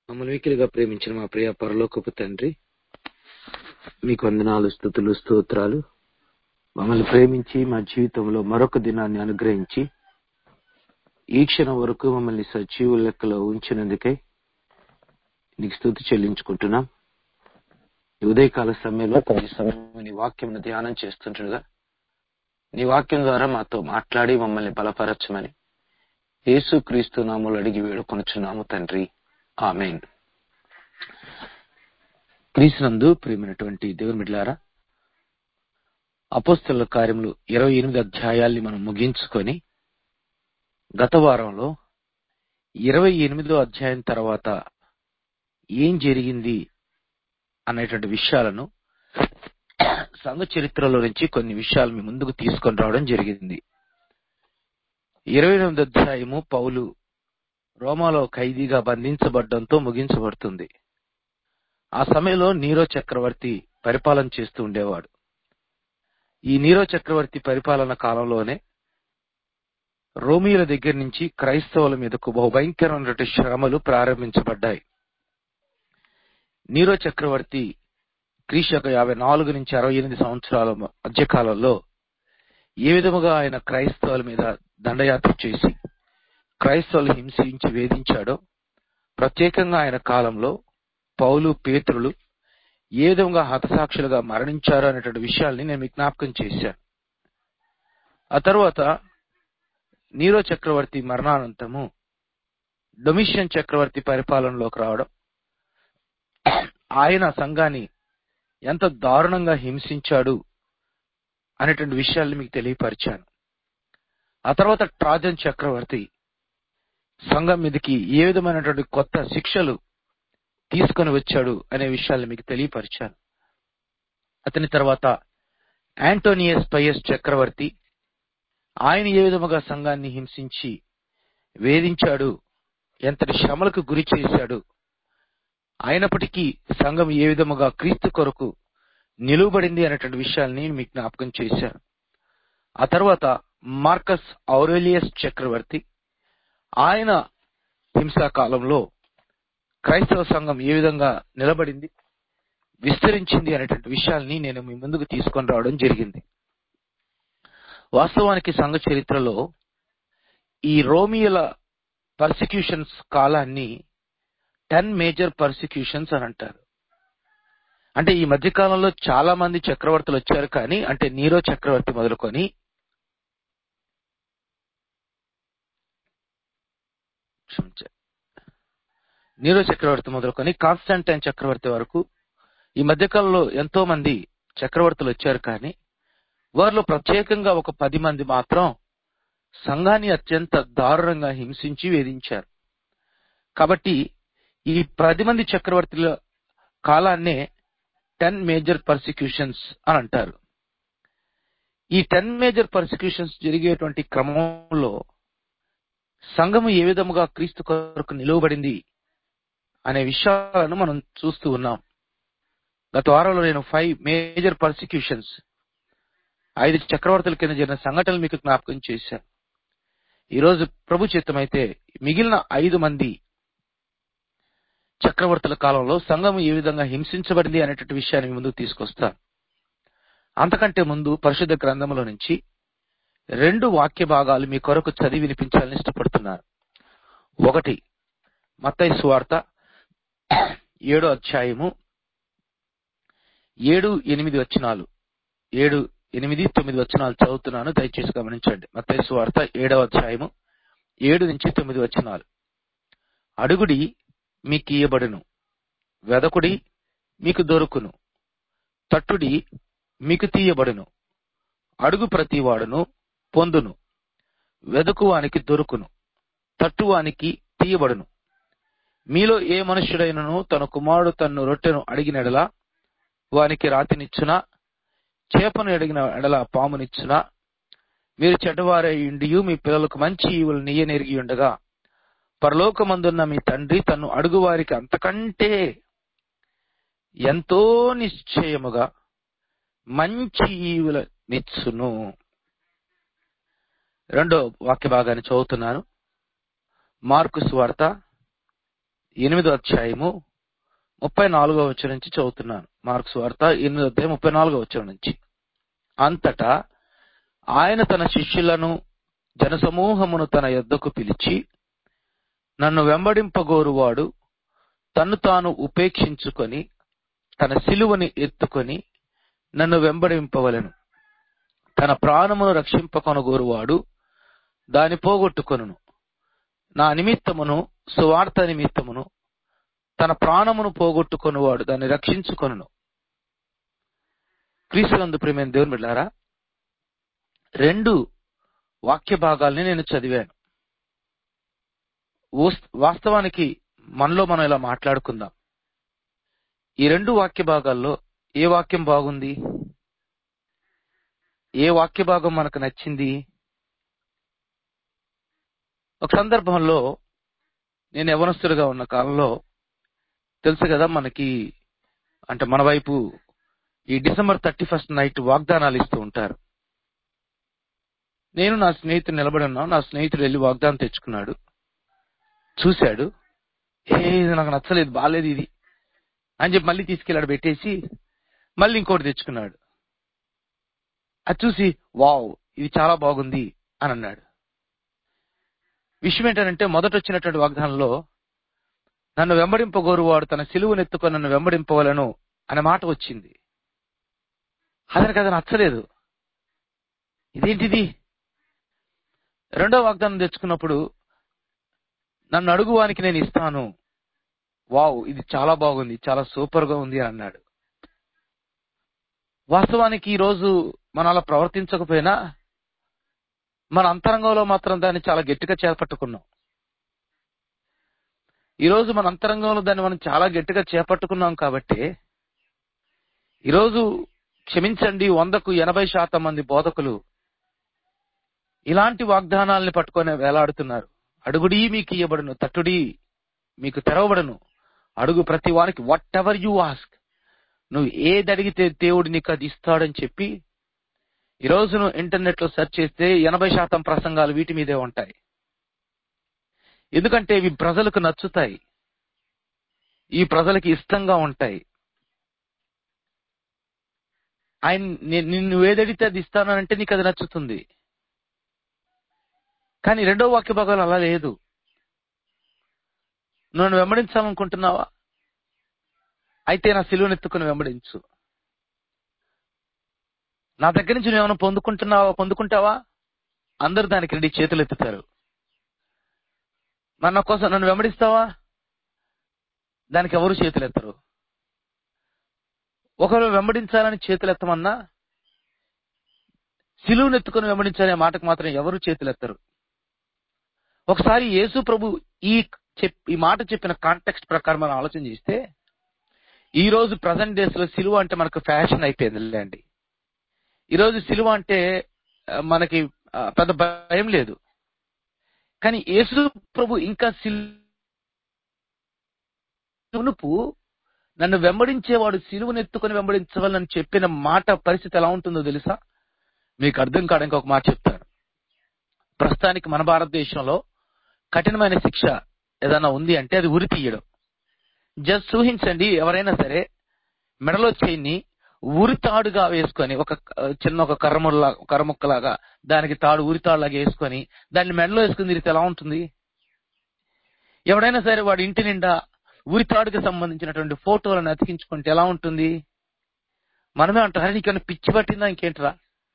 మమ్మల్ని మిక్కిలిగా ప్రేమించిన మా ప్రియ పరలోకపు తండ్రి, మీకు వందనాలు, స్తుతులు, స్తోత్రాలు. మమ్మల్ని ప్రేమించి మా జీవితంలో మరొక దినాన్ని అనుగ్రహించి ఈ క్షణం వరకు మమ్మల్ని సజీవ లెక్కలో ఉంచినందుకై నీకు స్తుతి చెల్లించుకుంటున్నాం. ఈ ఉదయకాల సమయంలో కొద్ది సమయం నీ వాక్యం ధ్యానం చేస్తుండగా నీ వాక్యం ద్వారా మాతో మాట్లాడి మమ్మల్ని బలపరచమని యేసుక్రీస్తు నామములో అడిగి వేడుకొనుచున్నాము తండ్రి, ఆమేన్. క్రీస్తునందు ప్రియమైనటువంటి దేవుని బిడ్డలారా, అపోస్తలుల కార్యములు 28 అధ్యాయాల్ని మనం ముగించుకొని గత వారంలో 28వ అధ్యాయం తర్వాత ఏం జరిగింది అనేటువంటి విషయాలను, సంఘ చరిత్రలో నుంచి కొన్ని విషయాలు మీ ముందుకు తీసుకొని రావడం జరిగింది. 28వ అధ్యాయము పౌలు రోమాలో ఖైదీగా బంధించబడ్డంతో ముగించబడుతుంది. ఆ సమయంలో నీరో చక్రవర్తి పరిపాలన చేస్తూ ఉండేవాడు. ఈ నీరో చక్రవర్తి పరిపాలన కాలంలోనే రోమియోల దగ్గర నుంచి క్రైస్తవుల మీదకు బహుభయంకరమైన శ్రమలు ప్రారంభించబడ్డాయి. నీరో చక్రవర్తి క్రీస్తు 54 నుంచి 68 సంవత్సరాల మధ్యకాలంలో ఏ విధముగా ఆయన క్రైస్తవుల మీద దండయాత్ర చేసి క్రైస్తవులు హింసించి వేధించాడో, ప్రత్యేకంగా ఆయన కాలంలో పౌలు, పేతురులు ఏ విధంగా హతసాక్షులుగా మరణించారు అనేటువంటి విషయాల్ని నేను మీకు జ్ఞాపకం చేశాను. ఆ తర్వాత నీరో చక్రవర్తి మరణానంతరము డొమిషియన్ చక్రవర్తి పరిపాలనలోకి రావడం, ఆయన సంఘాన్ని ఎంత దారుణంగా హింసించాడు అనేటువంటి విషయాల్ని మీకు తెలియపరిచాను. ఆ తర్వాత ట్రాజన్ చక్రవర్తి సంఘం మీదకి ఏ విధమైనటువంటి కొత్త శిక్షలు తీసుకొని వచ్చాడు అనే విషయాల్ని మీకు తెలియపరిచాను. అతని తర్వాత యాంటోనియస్ పయస్ చక్రవర్తి, ఆయన ఏ విధముగా సంఘాన్ని హింసించి వేధించాడు, ఎంతటి శ్రమలకు గురి చేశాడు, అయినప్పటికీ సంఘం ఏ విధముగా క్రీస్తు కొరకు నిలువబడింది అనేటువంటి విషయాల్ని మీకు జ్ఞాపకం చేశాను. ఆ తర్వాత మార్కస్ ఔరేలియస్ చక్రవర్తి, ఆయన హింసా కాలంలో క్రైస్తవ సంఘం ఏ విధంగా నిలబడింది, విస్తరించింది అనేటువంటి విషయాల్ని నేను మీ ముందుకు తీసుకొని రావడం జరిగింది. వాస్తవానికి సంఘ చరిత్రలో ఈ రోమియోల పర్సిక్యూషన్స్ కాలాన్ని 10 మేజర్ పర్సిక్యూషన్స్ అని అంటారు. అంటే ఈ మధ్య కాలంలో చాలా మంది చక్రవర్తులు వచ్చారు, కానీ అంటే నీరో చక్రవర్తి మొదలుకొని కాన్స్టాంటైన్ చక్రవర్తి వరకు ఈ మధ్యకాలంలో ఎంతో మంది చక్రవర్తులు వచ్చారు, కానీ వారిలో ప్రత్యేకంగా ఒక 10 మంది మాత్రం సంఘాన్ని అత్యంత దారుణంగా హింసించి వేధించారు. కాబట్టి ఈ 10 మంది చక్రవర్తుల కాలాన్నే 10 మేజర్ పర్సిక్యూషన్స్ అని అంటారు. ఈ 10 మేజర్ పర్సిక్యూషన్స్ జరిగేటువంటి క్రమంలో సంఘము ఏ విధముగా క్రీస్తు కొరకు నిలువబడింది అనే విషయాలను మనం చూస్తూ ఉన్నాం. గత వారంలో నేను 5 మేజర్ పర్సిక్యూషన్స్, 5 చక్రవర్తుల కింద జరిగిన సంఘటనలు మీకు జ్ఞాపకం చేశాను. ఈరోజు ప్రభు చిత్తమైతే మిగిలిన 5 మంది చక్రవర్తుల కాలంలో సంఘం ఏ విధంగా హింసించబడింది అనేటువంటి విషయాన్ని ముందుకు తీసుకొస్తాను. అంతకంటే ముందు పరిశుద్ధ గ్రంథంలో నుంచి 2 వాక్య భాగాలు మీ కొరకు చదివి వినిపించాలని ఇష్టపడుతున్నాను. ఒకటి మత్తయి సువార్త 7వ అధ్యాయము 7, 8 వచనాలు, 7, 8, 9 వచనాలు చదువుతున్నాను, దయచేసి గమనించండి. మత్తయి సువార్త 7వ అధ్యాయము 7 నుంచి 9 వచనాలు. అడుగుడి మీకు ఇయ్యబడును, వెదకుడి మీకు దొరుకును, తట్టుడి మీకు తీయబడును, అడుగు ప్రతివాడును పొందును, వెదకువానికి దొరుకును, తట్టువానికి తీయబడును. మీలో ఏ మనుష్యుడైనను తన కుమారుడు తన్ను రొట్టెను అడిగిన ఎడల వానికి రాతినిచ్చునా, చేపను అడిగిన ఎడల పామునిచ్చునా? మీరు చెడ్డవారై ఉండియు మీ పిల్లలకు మంచి ఈవులు నీయనెరిగి ఉండగా పరలోకమందున్న మీ తండ్రి తన్ను అడుగువారికి అంతకంటే ఎంతో నిశ్చయముగా మంచి ఈవులనిచ్చును. రెండో వాక్య భాగాన్ని చదువుతున్నాను. మార్కు సువార్త 8వ అధ్యాయము 34వ వచనం నుంచి చదువుతున్నాను. మార్కు సువార్త 8వ అధ్యాయం 34వ వచనం నుంచి. అంతటా ఆయన తన శిష్యులను జనసమూహమును తన యొద్దకు పిలిచి, నన్ను వెంబడింపగోరువాడు తన్ను తాను ఉపేక్షించుకొని తన సిలువని ఎత్తుకొని నన్ను వెంబడింపవలెను. తన ప్రాణమును రక్షింపకొనగోరువాడు దాని పోగొట్టుకొనును. నా నిమిత్తమును సువార్త నిమిత్తమును తన ప్రాణమును పోగొట్టుకొనువాడు దాన్ని రక్షించుకొనును. క్రీస్తునందు ప్రియమైన దేవుని బిడ్డలారా, 2 వాక్య భాగాల్ని నేను చదివాను. వాస్తవానికి మనలో మనం ఇలా మాట్లాడుకుందాం. ఈ 2 వాక్య భాగాల్లో ఏ వాక్యం బాగుంది? ఏ వాక్య భాగం మనకు నచ్చింది? ఒక సందర్భంలో నేను యవనస్తుడిగా ఉన్న కాలంలో తెలుసు కదా, మనకి అంటే మన వైపు ఈ డిసెంబర్ 31 నైట్ వాగ్దానాలు ఇస్తూ ఉంటారు. నేను నా స్నేహితుడు నిలబడి ఉన్నాను. నా స్నేహితుడు వెళ్ళి వాగ్దానం తెచ్చుకున్నాడు. చూశాడు, ఇది నాకు నచ్చలేదు, బాలేదు ఇది అని చెప్పి మళ్ళీ తీసుకెళ్ళాడు, పెట్టేసి మళ్ళీ ఇంకోటి తెచ్చుకున్నాడు. అది చూసి వావ్ ఇది చాలా బాగుంది అని అన్నాడు. విషయం ఏంటంటే, మొదట వచ్చినటువంటి వాగ్దానంలో నన్ను వెంబడింపగోరువాడు తన సిలువను ఎత్తుకొని నన్ను వెంబడింపవలను అనే మాట వచ్చింది. అతనికి అది నచ్చలేదు. ఇదేంటిది? 2వ వాగ్దానం తెచ్చుకున్నప్పుడు నన్ను అడుగువానికి నేను ఇస్తాను, వావ్ ఇది చాలా బాగుంది, చాలా సూపర్ గా ఉంది అన్నాడు. వాస్తవానికి ఈ రోజు మనం అలా ప్రవర్తించకపోయినా మన అంతరంగంలో మాత్రం దాన్ని చాలా గట్టిగా చేపట్టుకున్నాం. ఈరోజు మన అంతరంగంలో దాన్ని మనం చాలా గట్టిగా చేపట్టుకున్నాం కాబట్టి ఈరోజు క్షమించండి 100కు 80% మంది బోధకులు ఇలాంటి వాగ్దానాలని పట్టుకొని వేలాడుతున్నారు. అడుగుడి మీకు ఇయ్యబడును, తట్టుడి మీకు తెరవబడును, అడుగు ప్రతి వానికి వాట్ ఎవర్ యు ఆస్క్, నువ్వు ఏది అడిగితే దేవుడు నీకు అది ఇస్తాడని చెప్పి ఈరోజు నువ్వు ఇంటర్నెట్ లో సెర్చ్ చేస్తే 80% ప్రసంగాలు వీటి మీదే ఉంటాయి. ఎందుకంటే ఇవి ప్రజలకు నచ్చుతాయి, ఈ ప్రజలకి ఇష్టంగా ఉంటాయి. ఆయన నిన్ను ఏదడిగితే అది ఇస్తానంటే నీకు అది నచ్చుతుంది. కానీ 2వ వాక్య భాగాలు అలా లేదు. నన్ను వెంబడించాలనుకుంటున్నావా? అయితే నా సిలువను ఎత్తుకుని వెంబడించు. నా దగ్గర నుంచి నువ్వు ఏమైనా పొందుకుంటావా? అందరూ దానికి రెడీ, చేతులు ఎత్తుతారు. మన కోసం నన్ను వెంబడిస్తావా? దానికి ఎవరు చేతులు ఎత్తరు. ఒకరు వెంబడించాలని చేతులు ఎత్తమన్నా సిలువను ఎత్తుకుని వెంబడించాలనే మాటకు మాత్రం ఎవరు చేతులు ఎత్తరు. ఒకసారి యేసు ప్రభు ఈ మాట చెప్పిన కాంటెక్స్ట్ ప్రకారం మనం ఆలోచన చేస్తే, ఈ రోజు ప్రజెంట్ డేస్ లో సిలువ అంటే మనకు ఫ్యాషన్ అయిపోయింది అండి. ఈరోజు సిలువ అంటే మనకి పెద్ద భయం లేదు. కానీ యేసు ప్రభు ఇంకా సిలువనుపు నన్ను వెంబడించేవాడు సిలువను ఎత్తుకుని వెంబడించవాలని చెప్పిన మాట పరిస్థితి ఎలా ఉంటుందో తెలుసా? మీకు అర్థం కావడానికి ఒక మాట చెప్తాను. ప్రస్తుతానికి మన భారతదేశంలో కఠినమైన శిక్ష ఏదైనా ఉంది అంటే అది ఉరి తీయడం. జస్ట్ ఊహించండి, ఎవరైనా సరే మెడలో చైన్ని ఉరితాడుగా వేసుకొని ఒక కర్రముక్కలాగా దానికి తాడు ఉరితాడులాగా వేసుకొని దాన్ని మెడలో వేసుకుని తిరిగితే ఎలా ఉంటుంది? ఎవడైనా సరే వాడి ఇంటి నిండా ఉరితాడుకి సంబంధించినటువంటి ఫోటోలను అతికించుకుంటే ఎలా ఉంటుంది? మనమే అంటారు, నీకేమైనా పిచ్చి పట్టిందా ఇంకేంట్రా,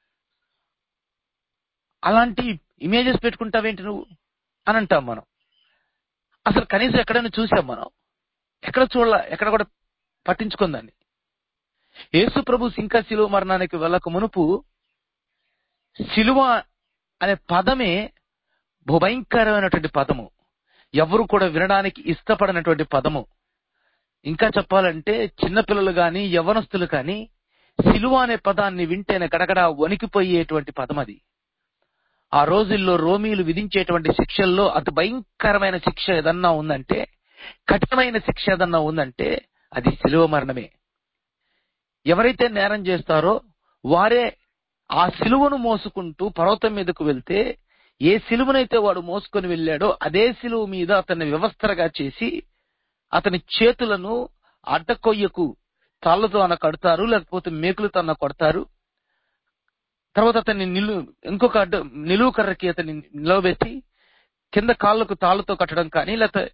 అలాంటి ఇమేజెస్ పెట్టుకుంటావేంటి నువ్వు అని అంటాం మనం. అసలు కనీసం ఎక్కడైనా చూసాం మనం? ఎక్కడ కూడా పట్టించుకుందాన్ని. యేసు ప్రభు ఇంకా సిలువ మరణానికి వెళ్ళక మునుపు సిలువ అనే పదమే భయంకరమైనటువంటి పదము, ఎవరు కూడా వినడానికి ఇష్టపడినటువంటి పదము. ఇంకా చెప్పాలంటే చిన్నపిల్లలు గాని యవ్వనస్తులు కానీ సిలువ అనే పదాన్ని వింటేనే గడగడ వణికిపోయేటువంటి పదం అది. ఆ రోజుల్లో రోమీలు విధించేటువంటి శిక్షల్లో అతి భయంకరమైన శిక్ష ఏదన్నా ఉందంటే, కఠినమైన శిక్ష ఏదన్నా ఉందంటే అది సిలువ మరణమే. ఎవరైతే నేరం చేస్తారో వారే ఆ సిలువను మోసుకుంటూ పర్వతం మీదకు వెళ్తే ఏ సిలువనైతే వాడు మోసుకొని వెళ్ళాడో అదే సిలువ మీద అతన్ని వ్యవస్థగా చేసి అతని చేతులను అడ్డకొయ్యకు తాళ్లతో అన్న కడతారు, లేకపోతే మేకులతో అన్న కొడతారు. తర్వాత అతన్ని ఇంకొక నిలువు కర్రకి అతన్ని నిలవబెట్టి కింద కాళ్ళకు తాళ్లతో కట్టడం కానీ, లేకపోతే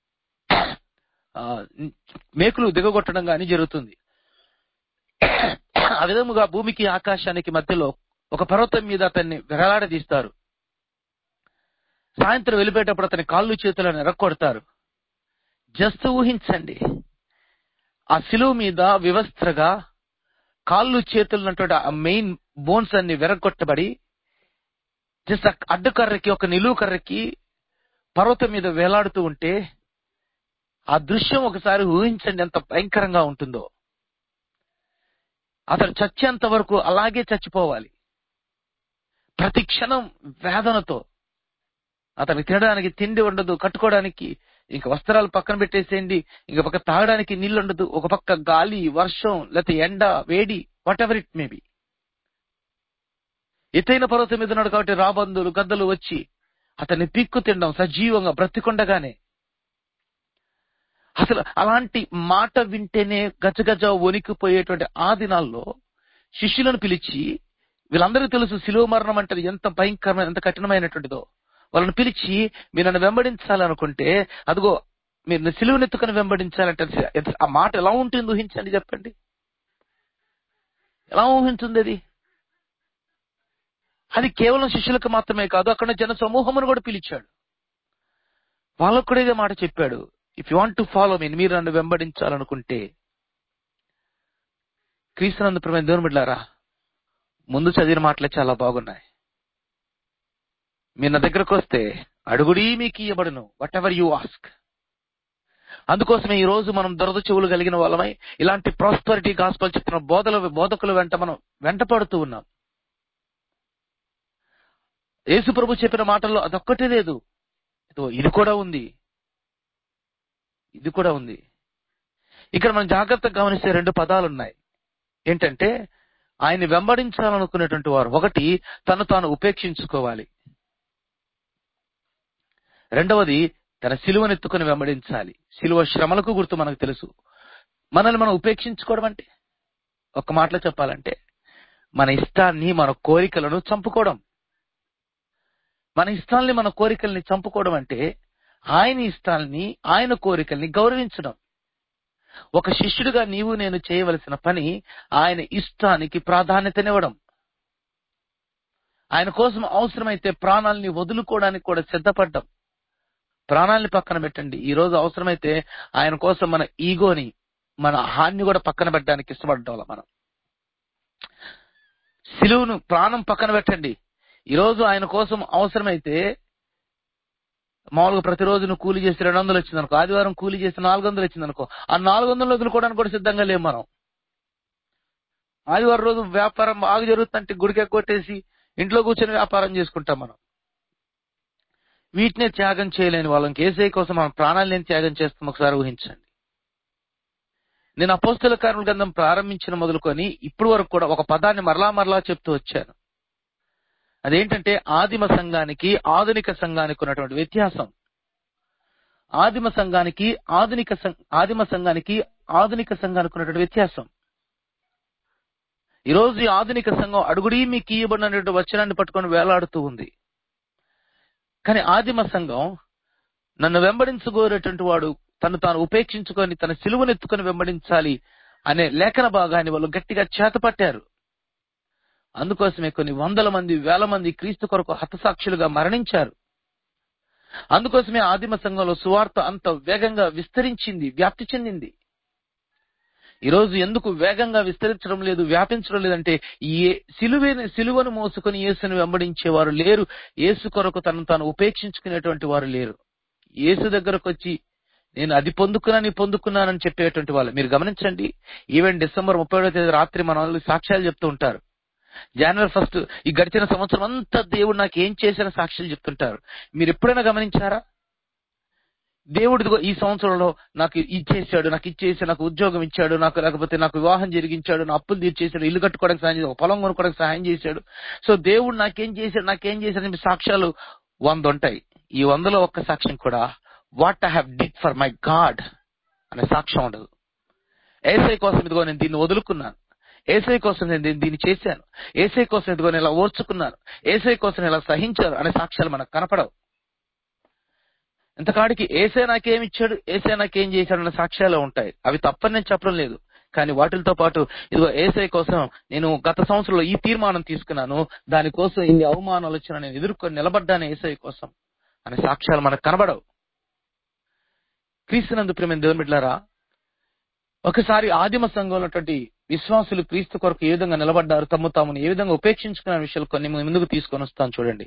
మేకులు దిగగొట్టడం కానీ జరుగుతుంది. ఆ విధముగా భూమికి ఆకాశానికి మధ్యలో ఒక పర్వతం మీద అతన్ని వేలాడదీస్తారు. సాయంత్రం వెళ్ళిపోయేటప్పుడు అతని కాళ్ళు చేతులను ఎరక్కొడతారు. జస్ట్ ఊహించండి, ఆ శిలువ మీద వివస్త్రగా కాళ్ళు చేతులు ఉన్నటువంటి ఆ మెయిన్ బోన్స్ అన్ని వెరగొట్టబడి జస్ట్ అడ్డుకర్రకి ఒక నిలువు కర్రకి పర్వతం మీద వేలాడుతూ ఉంటే ఆ దృశ్యం ఒకసారి ఊహించండి ఎంత భయంకరంగా ఉంటుందో. అతడు చచ్చేంత వరకు అలాగే చచ్చిపోవాలి, ప్రతి క్షణం వేదనతో. అతనికి తినడానికి తిండి ఉండదు, కట్టుకోవడానికి ఇంక వస్త్రాలు పక్కన పెట్టేసేయండి, ఇంక పక్క తాగడానికి నీళ్లు ఉండదు, ఒక పక్క గాలి, వర్షం, లేకపోతే ఎండ, వేడి, వాట్ ఎవర్ ఇట్ మేబీ. ఎత్తైన పర్వతం మీద ఉన్నాడు కాబట్టి రాబందులు గద్దలు వచ్చి అతన్ని పిక్కు తినడం సజీవంగా బ్రతికొండగానే. అసలు అలాంటి మాట వింటేనే గజగజ వణికిపోయేటువంటి ఆ దినాల్లో శిష్యులను పిలిచి, వీళ్ళందరికీ తెలుసు శిలువ మరణం అంటే ఎంత భయంకరమైన ఎంత కఠినమైనటువంటిదో, వాళ్ళని పిలిచి మీరు నన్ను వెంబడించాలనుకుంటే అదిగో మీరు సిలువనెత్తుకుని వెంబడించాలంటే ఆ మాట ఎలా ఉంటుంది ఊహించండి, చెప్పండి. ఎలా ఊహించింది అది? అది కేవలం శిష్యులకు మాత్రమే కాదు, అక్కడ జన సమూహమును కూడా పిలిచాడు. వాళ్ళకు కూడా ఇదే మాట చెప్పాడు, if you want to follow me, మీరు నన్ను వెంబడించాలనుకుంటే. క్రీస్తునందు ప్రియమైన దేవుని బిడ్డలారా, ముందు చదివిన మాటలే చాలా బాగున్నాయి. మీరు నా దగ్గరకు వస్తే అడుగుడి మీకు ఇవ్వబడును, వాట్ ఎవర్ యు ఆస్క్. అందుకోసమే ఈ రోజు మనం దొరద చెవులు కలిగిన వాళ్ళమై ఇలాంటి ప్రాస్పరిటీ గాస్పల్ చెప్తున్న బోధకుల వెంట మనం వెంటపడుతూ ఉన్నాం. యేసు ప్రభు చెప్పిన మాటల్లో అదొక్కటే లేదు, ఇది కూడా ఉంది, ఇది కూడా ఉంది. ఇక్కడ మనం జాగ్రత్తగా గమనిస్తే 2 పదాలు ఉన్నాయి. ఏంటంటే ఆయన్ని వెంబడించాలనుకునేటువంటి వారు ఒకటి తను తాను ఉపేక్షించుకోవాలి, రెండవది తన సిలువనెత్తుకుని వెంబడించాలి. సిలువ శ్రమలకు గుర్తు మనకు తెలుసు. మనల్ని మనం ఉపేక్షించుకోవడం అంటే ఒక్క మాటలో చెప్పాలంటే మన ఇష్టాన్ని మన కోరికలను చంపుకోవడం. మన ఇష్టాల్ని మన కోరికల్ని చంపుకోవడం అంటే ఆయన ఇష్టాల్ని ఆయన కోరికల్ని గౌరవించడం. ఒక శిష్యుడిగా నీవు నేను చేయవలసిన పని ఆయన ఇష్టానికి ప్రాధాన్యతనివ్వడం. ఆయన కోసం అవసరమైతే ప్రాణాలని వదులుకోవడానికి కూడా సిద్ధపడ్డం. ప్రాణాలని పక్కన పెట్టండి, ఈ రోజు అవసరమైతే ఆయన కోసం మన ఈగోని మన హాన్ని కూడా పక్కన పెట్టడానికి ఇష్టపడ్డం. మనం సిలువను ప్రాణం పక్కన పెట్టండి, ఈ రోజు ఆయన కోసం అవసరమైతే మామూలుగా ప్రతిరోజు నువ్వు కూలి చేసి 200 వచ్చింది అనుకో, ఆదివారం కూలి చేసి 400 వచ్చింది అనుకో, ఆ 400 వదులుకోవడానికి కూడా సిద్ధంగా లేము మనం. ఆదివారం రోజు వ్యాపారం బాగా జరుగుతుందంటే గుడికి కొట్టేసి ఇంట్లో కూర్చొని వ్యాపారం చేసుకుంటాం మనం. వీటినే త్యాగం చేయలేని వాళ్ళం యేసయ్య కోసం మనం ప్రాణాలను త్యాగం చేస్తాం. ఒకసారి ఊహించండి. నేను అపోస్తల కార్యముల గ్రంథం ప్రారంభించిన మొదలుకొని ఇప్పుడు వరకు కూడా ఒక పదాన్ని మరలా చెప్తూ వచ్చాను. అదేంటంటే ఆదిమ సంఘానికి ఆధునిక సంఘానికి ఉన్నటువంటి వ్యత్యాసం. ఆదిమ సంఘానికి ఆధునిక సంఘానికి ఉన్నటువంటి వ్యత్యాసం. ఈ రోజు ఈ ఆధునిక సంఘం అడుగుడి మీకు ఇవ్వబడినటువంటి వచనాన్ని పట్టుకొని వేలాడుతూ ఉంది. కానీ ఆదిమ సంఘం నన్ను వెంబడించగోరేటువంటి వాడు తను తాను ఉపేక్షించుకొని తన సిలువనెత్తుకొని వెంబడించాలి అనే లేఖన భాగాన్ని వాళ్ళు గట్టిగా చేతపట్టారు. అందుకోసమే కొన్ని వందల మంది, వేల మంది క్రీస్తు కొరకు హతసాక్షులుగా మరణించారు. అందుకోసమే ఆదిమ సంఘంలో సువార్త అంత వేగంగా విస్తరించింది, వ్యాప్తి చెందింది. ఈ రోజు ఎందుకు వేగంగా విస్తరించడం లేదు, వ్యాపించడం లేదంటే సిలువను మోసుకొని యేసుని వెంబడించేవారు లేరు. యేసు కొరకు తనను తాను ఉపేక్షించుకునేటువంటి వారు లేరు. యేసు దగ్గరకు వచ్చి నేను అది పొందుకున్నానని చెప్పేటువంటి వాళ్ళు మీరు గమనించండి. ఈవెన్ డిసెంబర్ 31వ తేదీ రాత్రి మన వాళ్ళు సాక్ష్యాలు చెప్తూ ఉంటారు. జనవరి 1 ఈ గడిచిన సంవత్సరం అంతా దేవుడు నాకు ఏం చేసిన సాక్ష్యాలు చెప్తుంటారు. మీరు ఎప్పుడైనా గమనించారా? దేవుడు ఈ సంవత్సరంలో నాకు ఇది చేశాడు, నాకు ఇచ్చేసాడు, నాకు ఉద్యోగం ఇచ్చాడు, లేకపోతే నాకు వివాహం జరిగించాడు, నా అప్పులు తీర్చేశాడు, ఇల్లు కట్టుకోవడానికి సహాయం చేశాడు, పొలం కొనుక్కోవడానికి సహాయం చేశాడు. సో దేవుడు నాకేం చేశాడు సాక్ష్యాలు 100 ఉంటాయి. ఈ 100లో ఒక్క సాక్ష్యం కూడా what I have did for my god, అనే సాక్ష్యం ఉండదు. యేసయ్య కోసం ఇదిగో నేను దీన్ని వదులుకున్నాను, యేసయ్య కోసం నేను దీన్ని చేశాను, యేసయ్య కోసం ఇదిగో నేను ఇలా ఓర్చుకున్నాను, యేసయ్య కోసం ఇలా సహించాను అనే సాక్ష్యాలు మనకు కనపడవు. ఇంతకాడికి యేసయ్య నాకేం ఇచ్చాడు, యేసయ్య నాకేం చేశాడు అనే సాక్ష్యాలు ఉంటాయి. అవి తప్పని నేను చెప్పడం లేదు. కానీ వాటితో పాటు ఇదిగో యేసయ్య కోసం నేను గత సంవత్సరంలో ఈ తీర్మానం తీసుకున్నాను, దానికోసం ఇన్ని అవమానాలు వచ్చినా నేను ఎదుర్కొని నిలబడ్డాను యేసయ్య కోసం అనే సాక్ష్యాలు మనకు కనబడవు. క్రీస్తునందు ప్రియమైన దేవుని బిడ్డలారా, ఒకసారి ఆదిమ సంఘంలో ఉన్నటువంటి విశ్వాసులు క్రీస్తు కొరకు ఏ విధంగా నిలబడ్డారు, తమ్ము తామును ఏ విధంగా ఉపేక్షించుకున్న విషయాలు కొన్ని ముందుకు తీసుకొని వస్తాను చూడండి.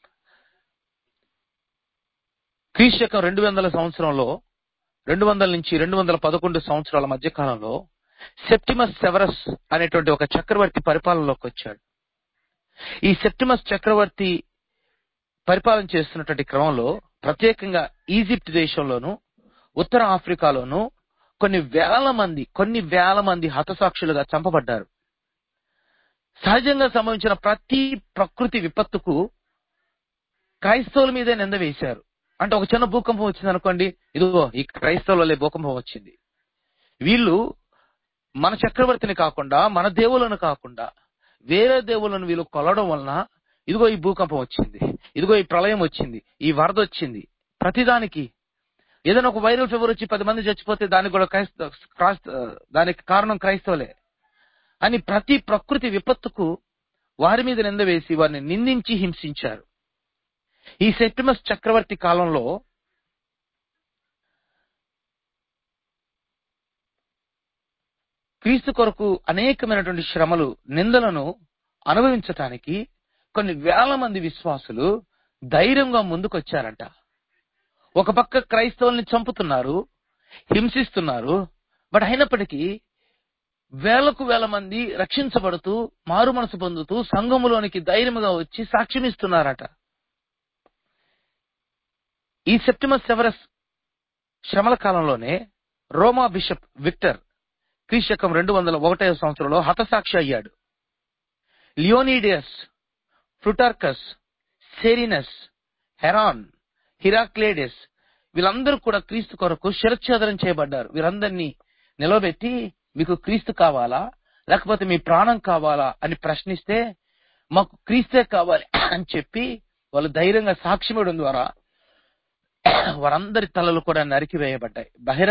క్రీస్తు శకం 200 సంవత్సరంలో 200 నుంచి 211 సంవత్సరాల మధ్య కాలంలో సెప్టిమస్ సెవరస్ అనేటువంటి ఒక చక్రవర్తి పరిపాలనలోకి వచ్చాడు. ఈ సెప్టిమస్ చక్రవర్తి పరిపాలన చేస్తున్నటువంటి క్రమంలో ప్రత్యేకంగా ఈజిప్ట్ దేశంలోను ఉత్తర ఆఫ్రికాలోను కొన్ని వేల మంది హతసాక్షులుగా చంపబడ్డారు. సహజంగా సంభవించిన ప్రతి ప్రకృతి విపత్తుకు క్రైస్తవుల మీదే నింద వేశారు. అంటే ఒక చిన్న భూకంపం వచ్చింది అనుకోండి, ఇదిగో ఈ క్రైస్తవుల వల్లే భూకంపం వచ్చింది. వీళ్ళు మన చక్రవర్తిని కాకుండా, మన దేవులను కాకుండా వేరే దేవులను వీళ్ళు కొలవడం వలన ఇదిగో ఈ భూకంపం వచ్చింది, ఇదిగో ఈ ప్రళయం వచ్చింది, ఈ వరద వచ్చింది. ప్రతిదానికి ఏదైనా ఒక వైరల్ ఫీవర్ వచ్చి 10 మంది చచ్చిపోతే దానికి కూడా దానికి కారణం క్రైస్తవులే అని ప్రతి ప్రకృతి విపత్తుకు వారి మీద నింద వేసి వారిని నిందించి హింసించారు. ఈ సెప్టిమస్ చక్రవర్తి కాలంలో క్రీస్తు కొరకు అనేకమైనటువంటి శ్రమలు, నిందలను అనుభవించటానికి కొన్ని వేల మంది విశ్వాసులు ధైర్యంగా ముందుకొచ్చారంట. ఒక పక్క క్రైస్తవుల్ని చంపుతున్నారు, హింసిస్తున్నారు. బట్ అయినప్పటికీ వేలకు వేల మంది రక్షించబడుతూ మారు మనసు పొందుతూ సంఘములోనికి ధైర్యంగా వచ్చి సాక్ష్యమిస్తున్నారట. ఈ సెప్టిమస్ సెవరస్ శ్రమల కాలంలోనే రోమా బిషప్ విక్టర్ క్రీస్తు శకం 201వ సంవత్సరంలో హతసాక్షి అయ్యాడు. లియోనిడియస్, ప్లుటార్కస్, సెరీనస్, హెరాన్, హిరాక్లేడెస్ వీళ్ళందరూ కూడా క్రీస్తు కొరకు శిరచ్ఛేదనం చేయబడ్డారు. వీరందరినీ నిలబెట్టి మీకు క్రీస్తు కావాలా లేకపోతే మీ ప్రాణం కావాలా అని ప్రశ్నిస్తే మాకు క్రీస్తే కావాలి అని చెప్పి వాళ్ళు ధైర్యంగా సాక్ష్యం ఇవ్వడం ద్వారా వారందరి తలలు కూడా నరికివేయబడ్డాయి.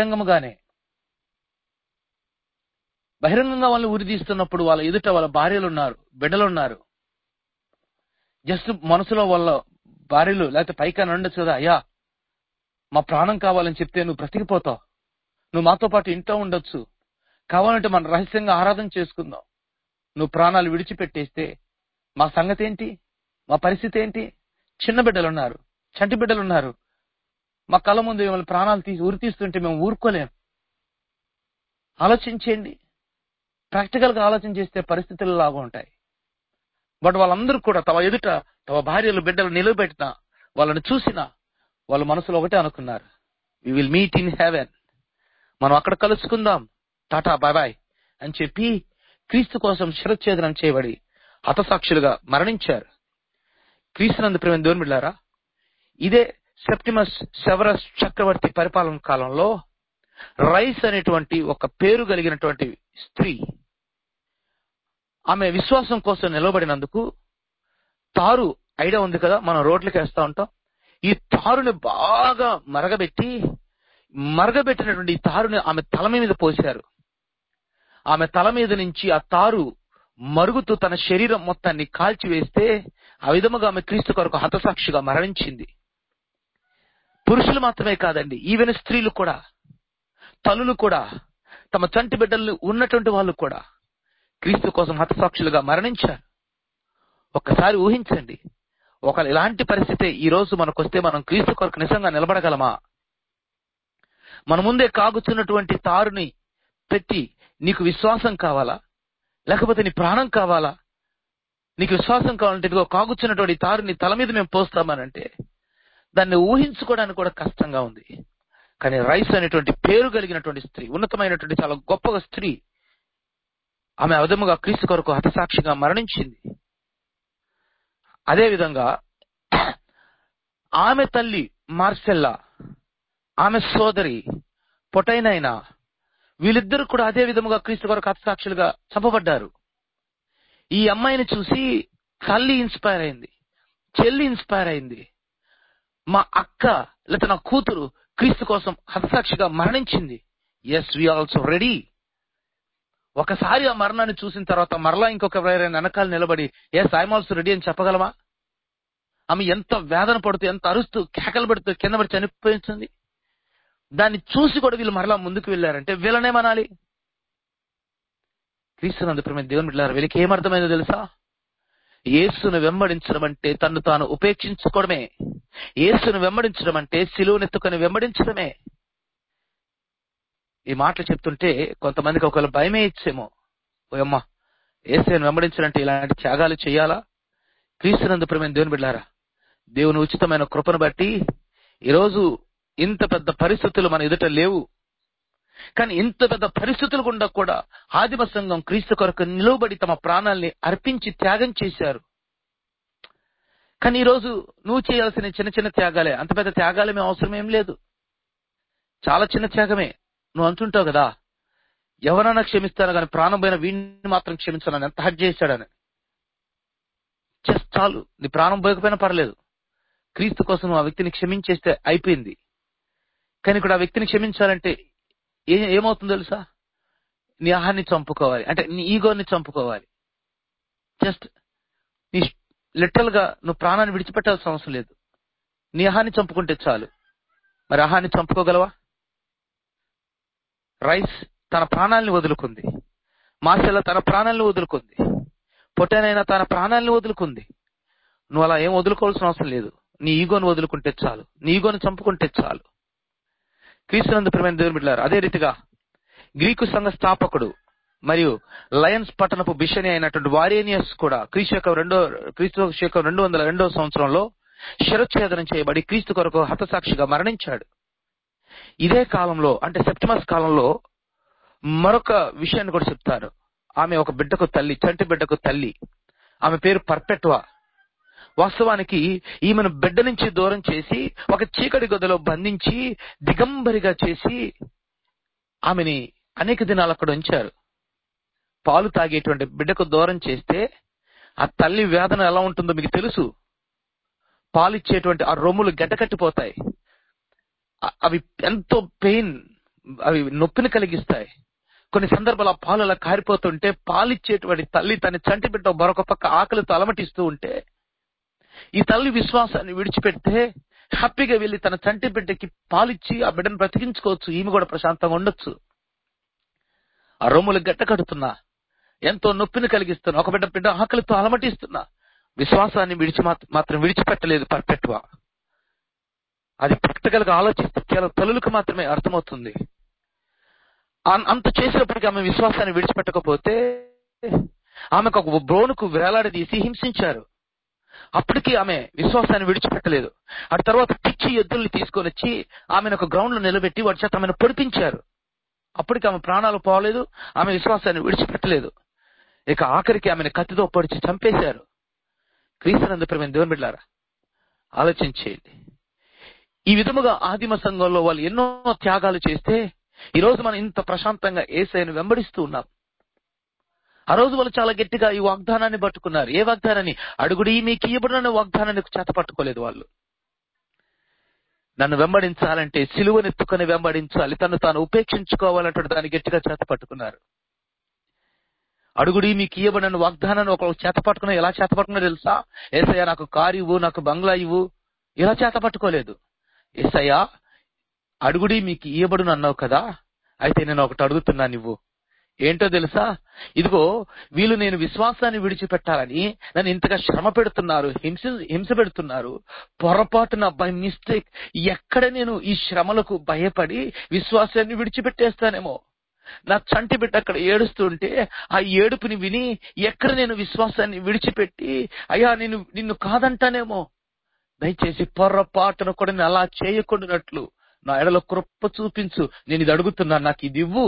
బహిరంగంగా వాళ్ళని ఉరిదీస్తున్నప్పుడు వాళ్ళ ఎదుట వాళ్ళ భార్యలు ఉన్నారు, బిడ్డలున్నారు. జస్ట్ మనసులో వాళ్ళ భార్యలు లేకపోతే పైకి ఉండొచ్చు కదా, అయ్యా మా ప్రాణం కావాలని చెప్తే నువ్వు బ్రతికిపోతావు, నువ్వు మాతో పాటు ఇంట్లో ఉండొచ్చు, కావాలంటే మనం రహస్యంగా ఆరాధన చేసుకుందాం, నువ్వు ప్రాణాలు విడిచిపెట్టేస్తే మా సంగతి ఏంటి, మా పరిస్థితి ఏంటి? చిన్న బిడ్డలున్నారు, చంటి బిడ్డలున్నారు, మా కళ్ళ ముందు మిమ్మల్ని ప్రాణాలు ఉరి తీస్తుంటే మేము ఊరుకోలేం. ఆలోచించండి, ప్రాక్టికల్ గా ఆలోచన చేస్తే పరిస్థితులు లాగా ఉంటాయి. బట్ వాళ్ళందరూ కూడా తమ ఎదుట తమ భార్యలు బిడ్డలు నిలబెట్టినా వాళ్ళని చూసినా వాళ్ళ మనసులో ఒకటే అనుకున్నారు, we will meet in heaven, మనం అక్కడ కలుసుకుందాం, టాటా బాయ్ బాయ్ అని చెప్పి క్రీస్తు కోసం శిరచ్ఛేదనం చేయబడి హతసాక్షులుగా మరణించారు. క్రీస్తునందు ప్రియమైన దేవుని బిడ్డలారా, ఇదే సెప్టిమస్ సెవరస్ చక్రవర్తి పరిపాలన కాలంలో రైస్ అనేటువంటి ఒక పేరు కలిగినటువంటి స్త్రీ, ఆమె విశ్వాసం కోసం నిలబడినందుకు తారు ఐడియా ఉంది కదా, మనం రోడ్లకి వేస్తా ఉంటాం. ఈ తారుని బాగా మరగబెట్టినటువంటి ఈ తారుని ఆమె తల మీద పోశారు. ఆమె తల మీద నుంచి ఆ తారు మరుగుతూ తన శరీరం మొత్తాన్ని కాల్చివేస్తే ఆ విధముగా ఆమె క్రీస్తు కొరకు హతసాక్షిగా మరణించింది. పురుషులు మాత్రమే కాదండి, ఈవెన్ స్త్రీలు కూడా, తల్లులు కూడా, తమ చంటి బిడ్డలు ఉన్నటువంటి వాళ్ళు కూడా క్రీస్తు కోసం హతసాక్షులుగా మరణించారు. ఒక్కసారి ఊహించండి, ఒకవేళ ఇలాంటి పరిస్థితి ఈ రోజు మనకు వస్తే మనం క్రీస్తు కొరకు నిజంగా నిలబడగలమా? మన ముందే కాగుతున్నటువంటి తారుని పెట్టి నీకు విశ్వాసం కావాలా లేకపోతే నీ ప్రాణం కావాలా? నీకు విశ్వాసం కావాలంటే ఇదిగో కాగుతున్నటువంటి తారుని తల మీద మేము పోస్తామనంటే దాన్ని ఊహించుకోవడానికి కూడా కష్టంగా ఉంది. కానీ రైస్ అనేటువంటి పేరు కలిగినటువంటి స్త్రీ, ఉన్నతమైనటువంటి చాలా గొప్ప స్త్రీ, ఆమె ఆ విధముగా క్రీస్తు కొరకు హతసాక్షిగా మరణించింది. అదేవిధంగా ఆమె తల్లి మార్సెల్లా, ఆమె సోదరి పొటైనైనా, వీళ్ళిద్దరు కూడా అదే విధముగా క్రీస్తు కొరకు హతసాక్షులుగా చంపబడ్డారు. ఈ అమ్మాయిని చూసి తల్లి ఇన్స్పైర్ అయింది, చెల్లి ఇన్స్పైర్ అయింది. మా అక్క లేకపోతే నా కూతురు క్రీస్తు కోసం హతసాక్షిగా మరణించింది. Yes, we also ready. ఒకసారి ఆ మరణాన్ని చూసిన తర్వాత మరలా ఇంకొక వెనకాల నిలబడి ఎస్, ఐఎమ్ ఆల్సో రెడీ అని చెప్పగలమా? ఆమె ఎంత వేదన పడుతూ, ఎంత అరుస్తూ, కేకలు పెడుతూ కింద పడి చనిపోయింది. దాన్ని చూసి కూడా వీళ్ళు మరలా ముందుకు వెళ్ళారంటే వీళ్ళనేమనాలి? క్రీస్తునందు ప్రియమైన దేవుని బిడ్డలారా, వీళ్ళకి ఏమర్థమైందో తెలుసా? యేసును వెంబడించడం అంటే తన్ను తాను ఉపేక్షించుకోవడమే. యేసును వెంబడించడం అంటే సిలువనెత్తుకొని వెంబడించడమే. ఈ మాటలు చెప్తుంటే కొంతమందికి ఒకవేళ భయమే ఇచ్చేమో. ఓయమ్మ, యేసును వెంబడించడం అంటే ఇలాంటి త్యాగాలు చేయాలా? క్రీస్తునందు ప్రియమైన దేవుని బిడ్డలారా, దేవుని ఉచితమైన కృపను బట్టి ఈరోజు ఇంత పెద్ద పరిస్థితులు మన ఎదుట లేవు. కానీ ఇంత పెద్ద పరిస్థితులు గుండా కూడా ఆదిమ సంఘం క్రీస్తు కొరకు నిలువబడి తమ ప్రాణాల్ని అర్పించి త్యాగం చేశారు. కానీ ఈరోజు నువ్వు చేయాల్సిన చిన్న చిన్న త్యాగాలే. అంత పెద్ద త్యాగాలేమే అవసరం ఏం లేదు. చాలా చిన్న త్యాగమే. నువ్వు అంటుంటావు కదా, ఎవరైనా క్షమిస్తాను కానీ ప్రాణం పోయిన వీడిని మాత్రం క్షమించాలని, ఎంత హర్ట్ చేశాడని. జస్ట్ చాలు, నీ ప్రాణం పోయకపోయినా పర్లేదు, క్రీస్తు కోసం ఆ వ్యక్తిని క్షమించేస్తే అయిపోయింది. కానీ ఇక్కడ ఆ వ్యక్తిని క్షమించాలంటే ఏమవుతుందో తెలుసా? నీ అహాన్ని చంపుకోవాలి, అంటే నీ ఈగోని చంపుకోవాలి. జస్ట్ నీ లిటరల్ గా నువ్వు ప్రాణాన్ని విడిచిపెట్టాల్సిన అవసరం లేదు. నీ అహాన్ని చంపుకుంటే చాలు. మరి అహాన్ని చంపుకోగలవా? రైస్ తన ప్రాణాలను వదులుకుంది, మాసెల తన ప్రాణాలను వదులుకుంది, పొట్టనైనా తన ప్రాణాలను వదులుకుంది. నువ్వు అలా ఏం వదులుకోవాల్సిన అవసరం లేదు. నీ ఈగోను వదులుకుంటే చాలు, నీ ఈగోను చంపుకుంటే చాలు. క్రీస్తునందు ప్రియమైన దేవుని బిడ్డలారా, అదే రీతిగా గ్రీకు సంఘ స్థాపకుడు మరియు లయన్స్ పట్టణపు బిషని అయినటువంటి వారేనియస్ కూడా క్రీస్తు 202 సంవత్సరంలో శిరచ్ఛేదనం చేయబడి క్రీస్తు కొరకు హతసాక్షిగా మరణించాడు. ఇదే కాలంలో, అంటే సెప్టిమస్ కాలంలో మరొక విషయాన్ని కూడా చెప్తారు. ఆమె ఒక బిడ్డకు తల్లి, చంటి బిడ్డకు తల్లి. ఆమె పేరు పర్పెట్వా. వాస్తవానికి ఈమెను బిడ్డ నుంచి దూరం చేసి ఒక చీకటి గదిలో బంధించి దిగంబరిగా చేసి ఆమెని అనేక దినాలు అక్కడ ఉంచారు. పాలు తాగేటువంటి బిడ్డకు దూరం చేస్తే ఆ తల్లి వేదన ఎలా ఉంటుందో మీకు తెలుసు. పాలిచ్చేటువంటి ఆ రొమ్ములు గడ్డకట్టిపోతాయి. అవి ఎంతో పెయిన్, అవి నొప్పిని కలిగిస్తాయి. కొన్ని సందర్భాలు ఆ పాలు అలా కారిపోతుంటే పాలిచ్చేటువంటి తల్లి తన చంటి బిడ్డ మరొక పక్క ఆకలితో అలమటిస్తూ ఉంటే ఈ తల్లి విశ్వాసాన్ని విడిచిపెడితే హ్యాపీగా వెళ్లి తన చంటి బిడ్డకి పాలిచ్చి ఆ బిడ్డను బ్రతికించుకోవచ్చు. ఈమె కూడా ప్రశాంతంగా ఉండొచ్చు. ఆ రొమ్ములు గడ్డ కడుతున్నా, ఎంతో నొప్పిని కలిగిస్తున్నా, ఒక బిడ్డ ఆకలితో అలమటిస్తున్నా, విశ్వాసాన్ని మాత్రం విడిచిపెట్టలేదు పర్ఫెక్ట్గా. అది ప్రాక్టికల్ గా ఆలోచిస్తే కేవలం తల్లులకు మాత్రమే అర్థమవుతుంది. అంత చేసినప్పటికీ ఆమె విశ్వాసాన్ని విడిచిపెట్టకపోతే ఆమెకు ఒక బ్రోనుకు వేలాడదీసి హింసించారు. అప్పటికీ ఆమె విశ్వాసాన్ని విడిచిపెట్టలేదు. ఆ తర్వాత పిచ్చి ఎద్దుల్ని తీసుకొని వచ్చి ఆమెను ఒక గ్రౌండ్ లో నిలబెట్టి వాడి చేత ఆమెను పొడిపించారు. అప్పటికి ఆమె ప్రాణాలు పోలేదు, ఆమె విశ్వాసాన్ని విడిచిపెట్టలేదు. ఇక ఆఖరికి ఆమెను కత్తితో పొడిచి చంపేశారు. క్రీస్తునందు ప్రియమైన దేవుని బిడ్డలారా, ఆలోచించేయండి. ఈ విధముగా ఆదిమ సంఘంలో వాళ్ళు ఎన్నో త్యాగాలు చేస్తే ఈ రోజు మనం ఇంత ప్రశాంతంగా యేసయ్యను వెంబడిస్తూ ఉన్నాం. ఆ రోజు వాళ్ళు చాలా గట్టిగా ఈ వాగ్దానాన్ని పట్టుకున్నారు. ఏ వాగ్దానాన్ని? అడుగుడి మీకు ఇవ్వబడుననే వాగ్దానాన్ని చేత పట్టుకోలేదు వాళ్ళు. నన్ను వెంబడించాలంటే సిలువనెత్తుకొని వెంబడించాలి, తను తాను ఉపేక్షించుకోవాలంటే దాన్ని గట్టిగా చేత పట్టుకున్నారు. అడుగుడి మీకు ఇవ్వబడిన వాగ్దానాన్ని ఒకళ్ళు చేత పట్టుకున్నా. ఎలా చేత పట్టుకున్నా తెలుసా? యేసయ్య నాకు కారు ఇవ్వు, నాకు బంగ్లా ఇవ్వు, ఇలా చేత పట్టుకోలేదు. యేసయ్య అడుగుడి మీకు ఇవ్వబడును అన్నావు కదా, అయితే నేను ఒకటి అడుగుతున్నా, నువ్వు ఏంటో తెలుసా? ఇదిగో వీళ్ళు నేను విశ్వాసాన్ని విడిచిపెట్టాలని నన్ను ఇంతగా శ్రమ పెడుతున్నారు, హింస పెడుతున్నారు. పొరపాటున బై మిస్టేక్ ఎక్కడ నేను ఈ శ్రమలకు భయపడి విశ్వాసాన్ని విడిచిపెట్టేస్తానేమో. నా చంటి బిడ్డ అక్కడ ఏడుస్తుంటే ఆ ఏడుపుని విని ఎక్కడ నేను విశ్వాసాన్ని విడిచిపెట్టి అయ్యా నిన్ను కాదంటానేమో. దయచేసి పొరపాటున కూడా నేను అలా చేయకుండానట్లు నా ఎడలో కృప చూపించు. నేను ఇది అడుగుతున్నాను, నాకు ఇది ఇవ్వు.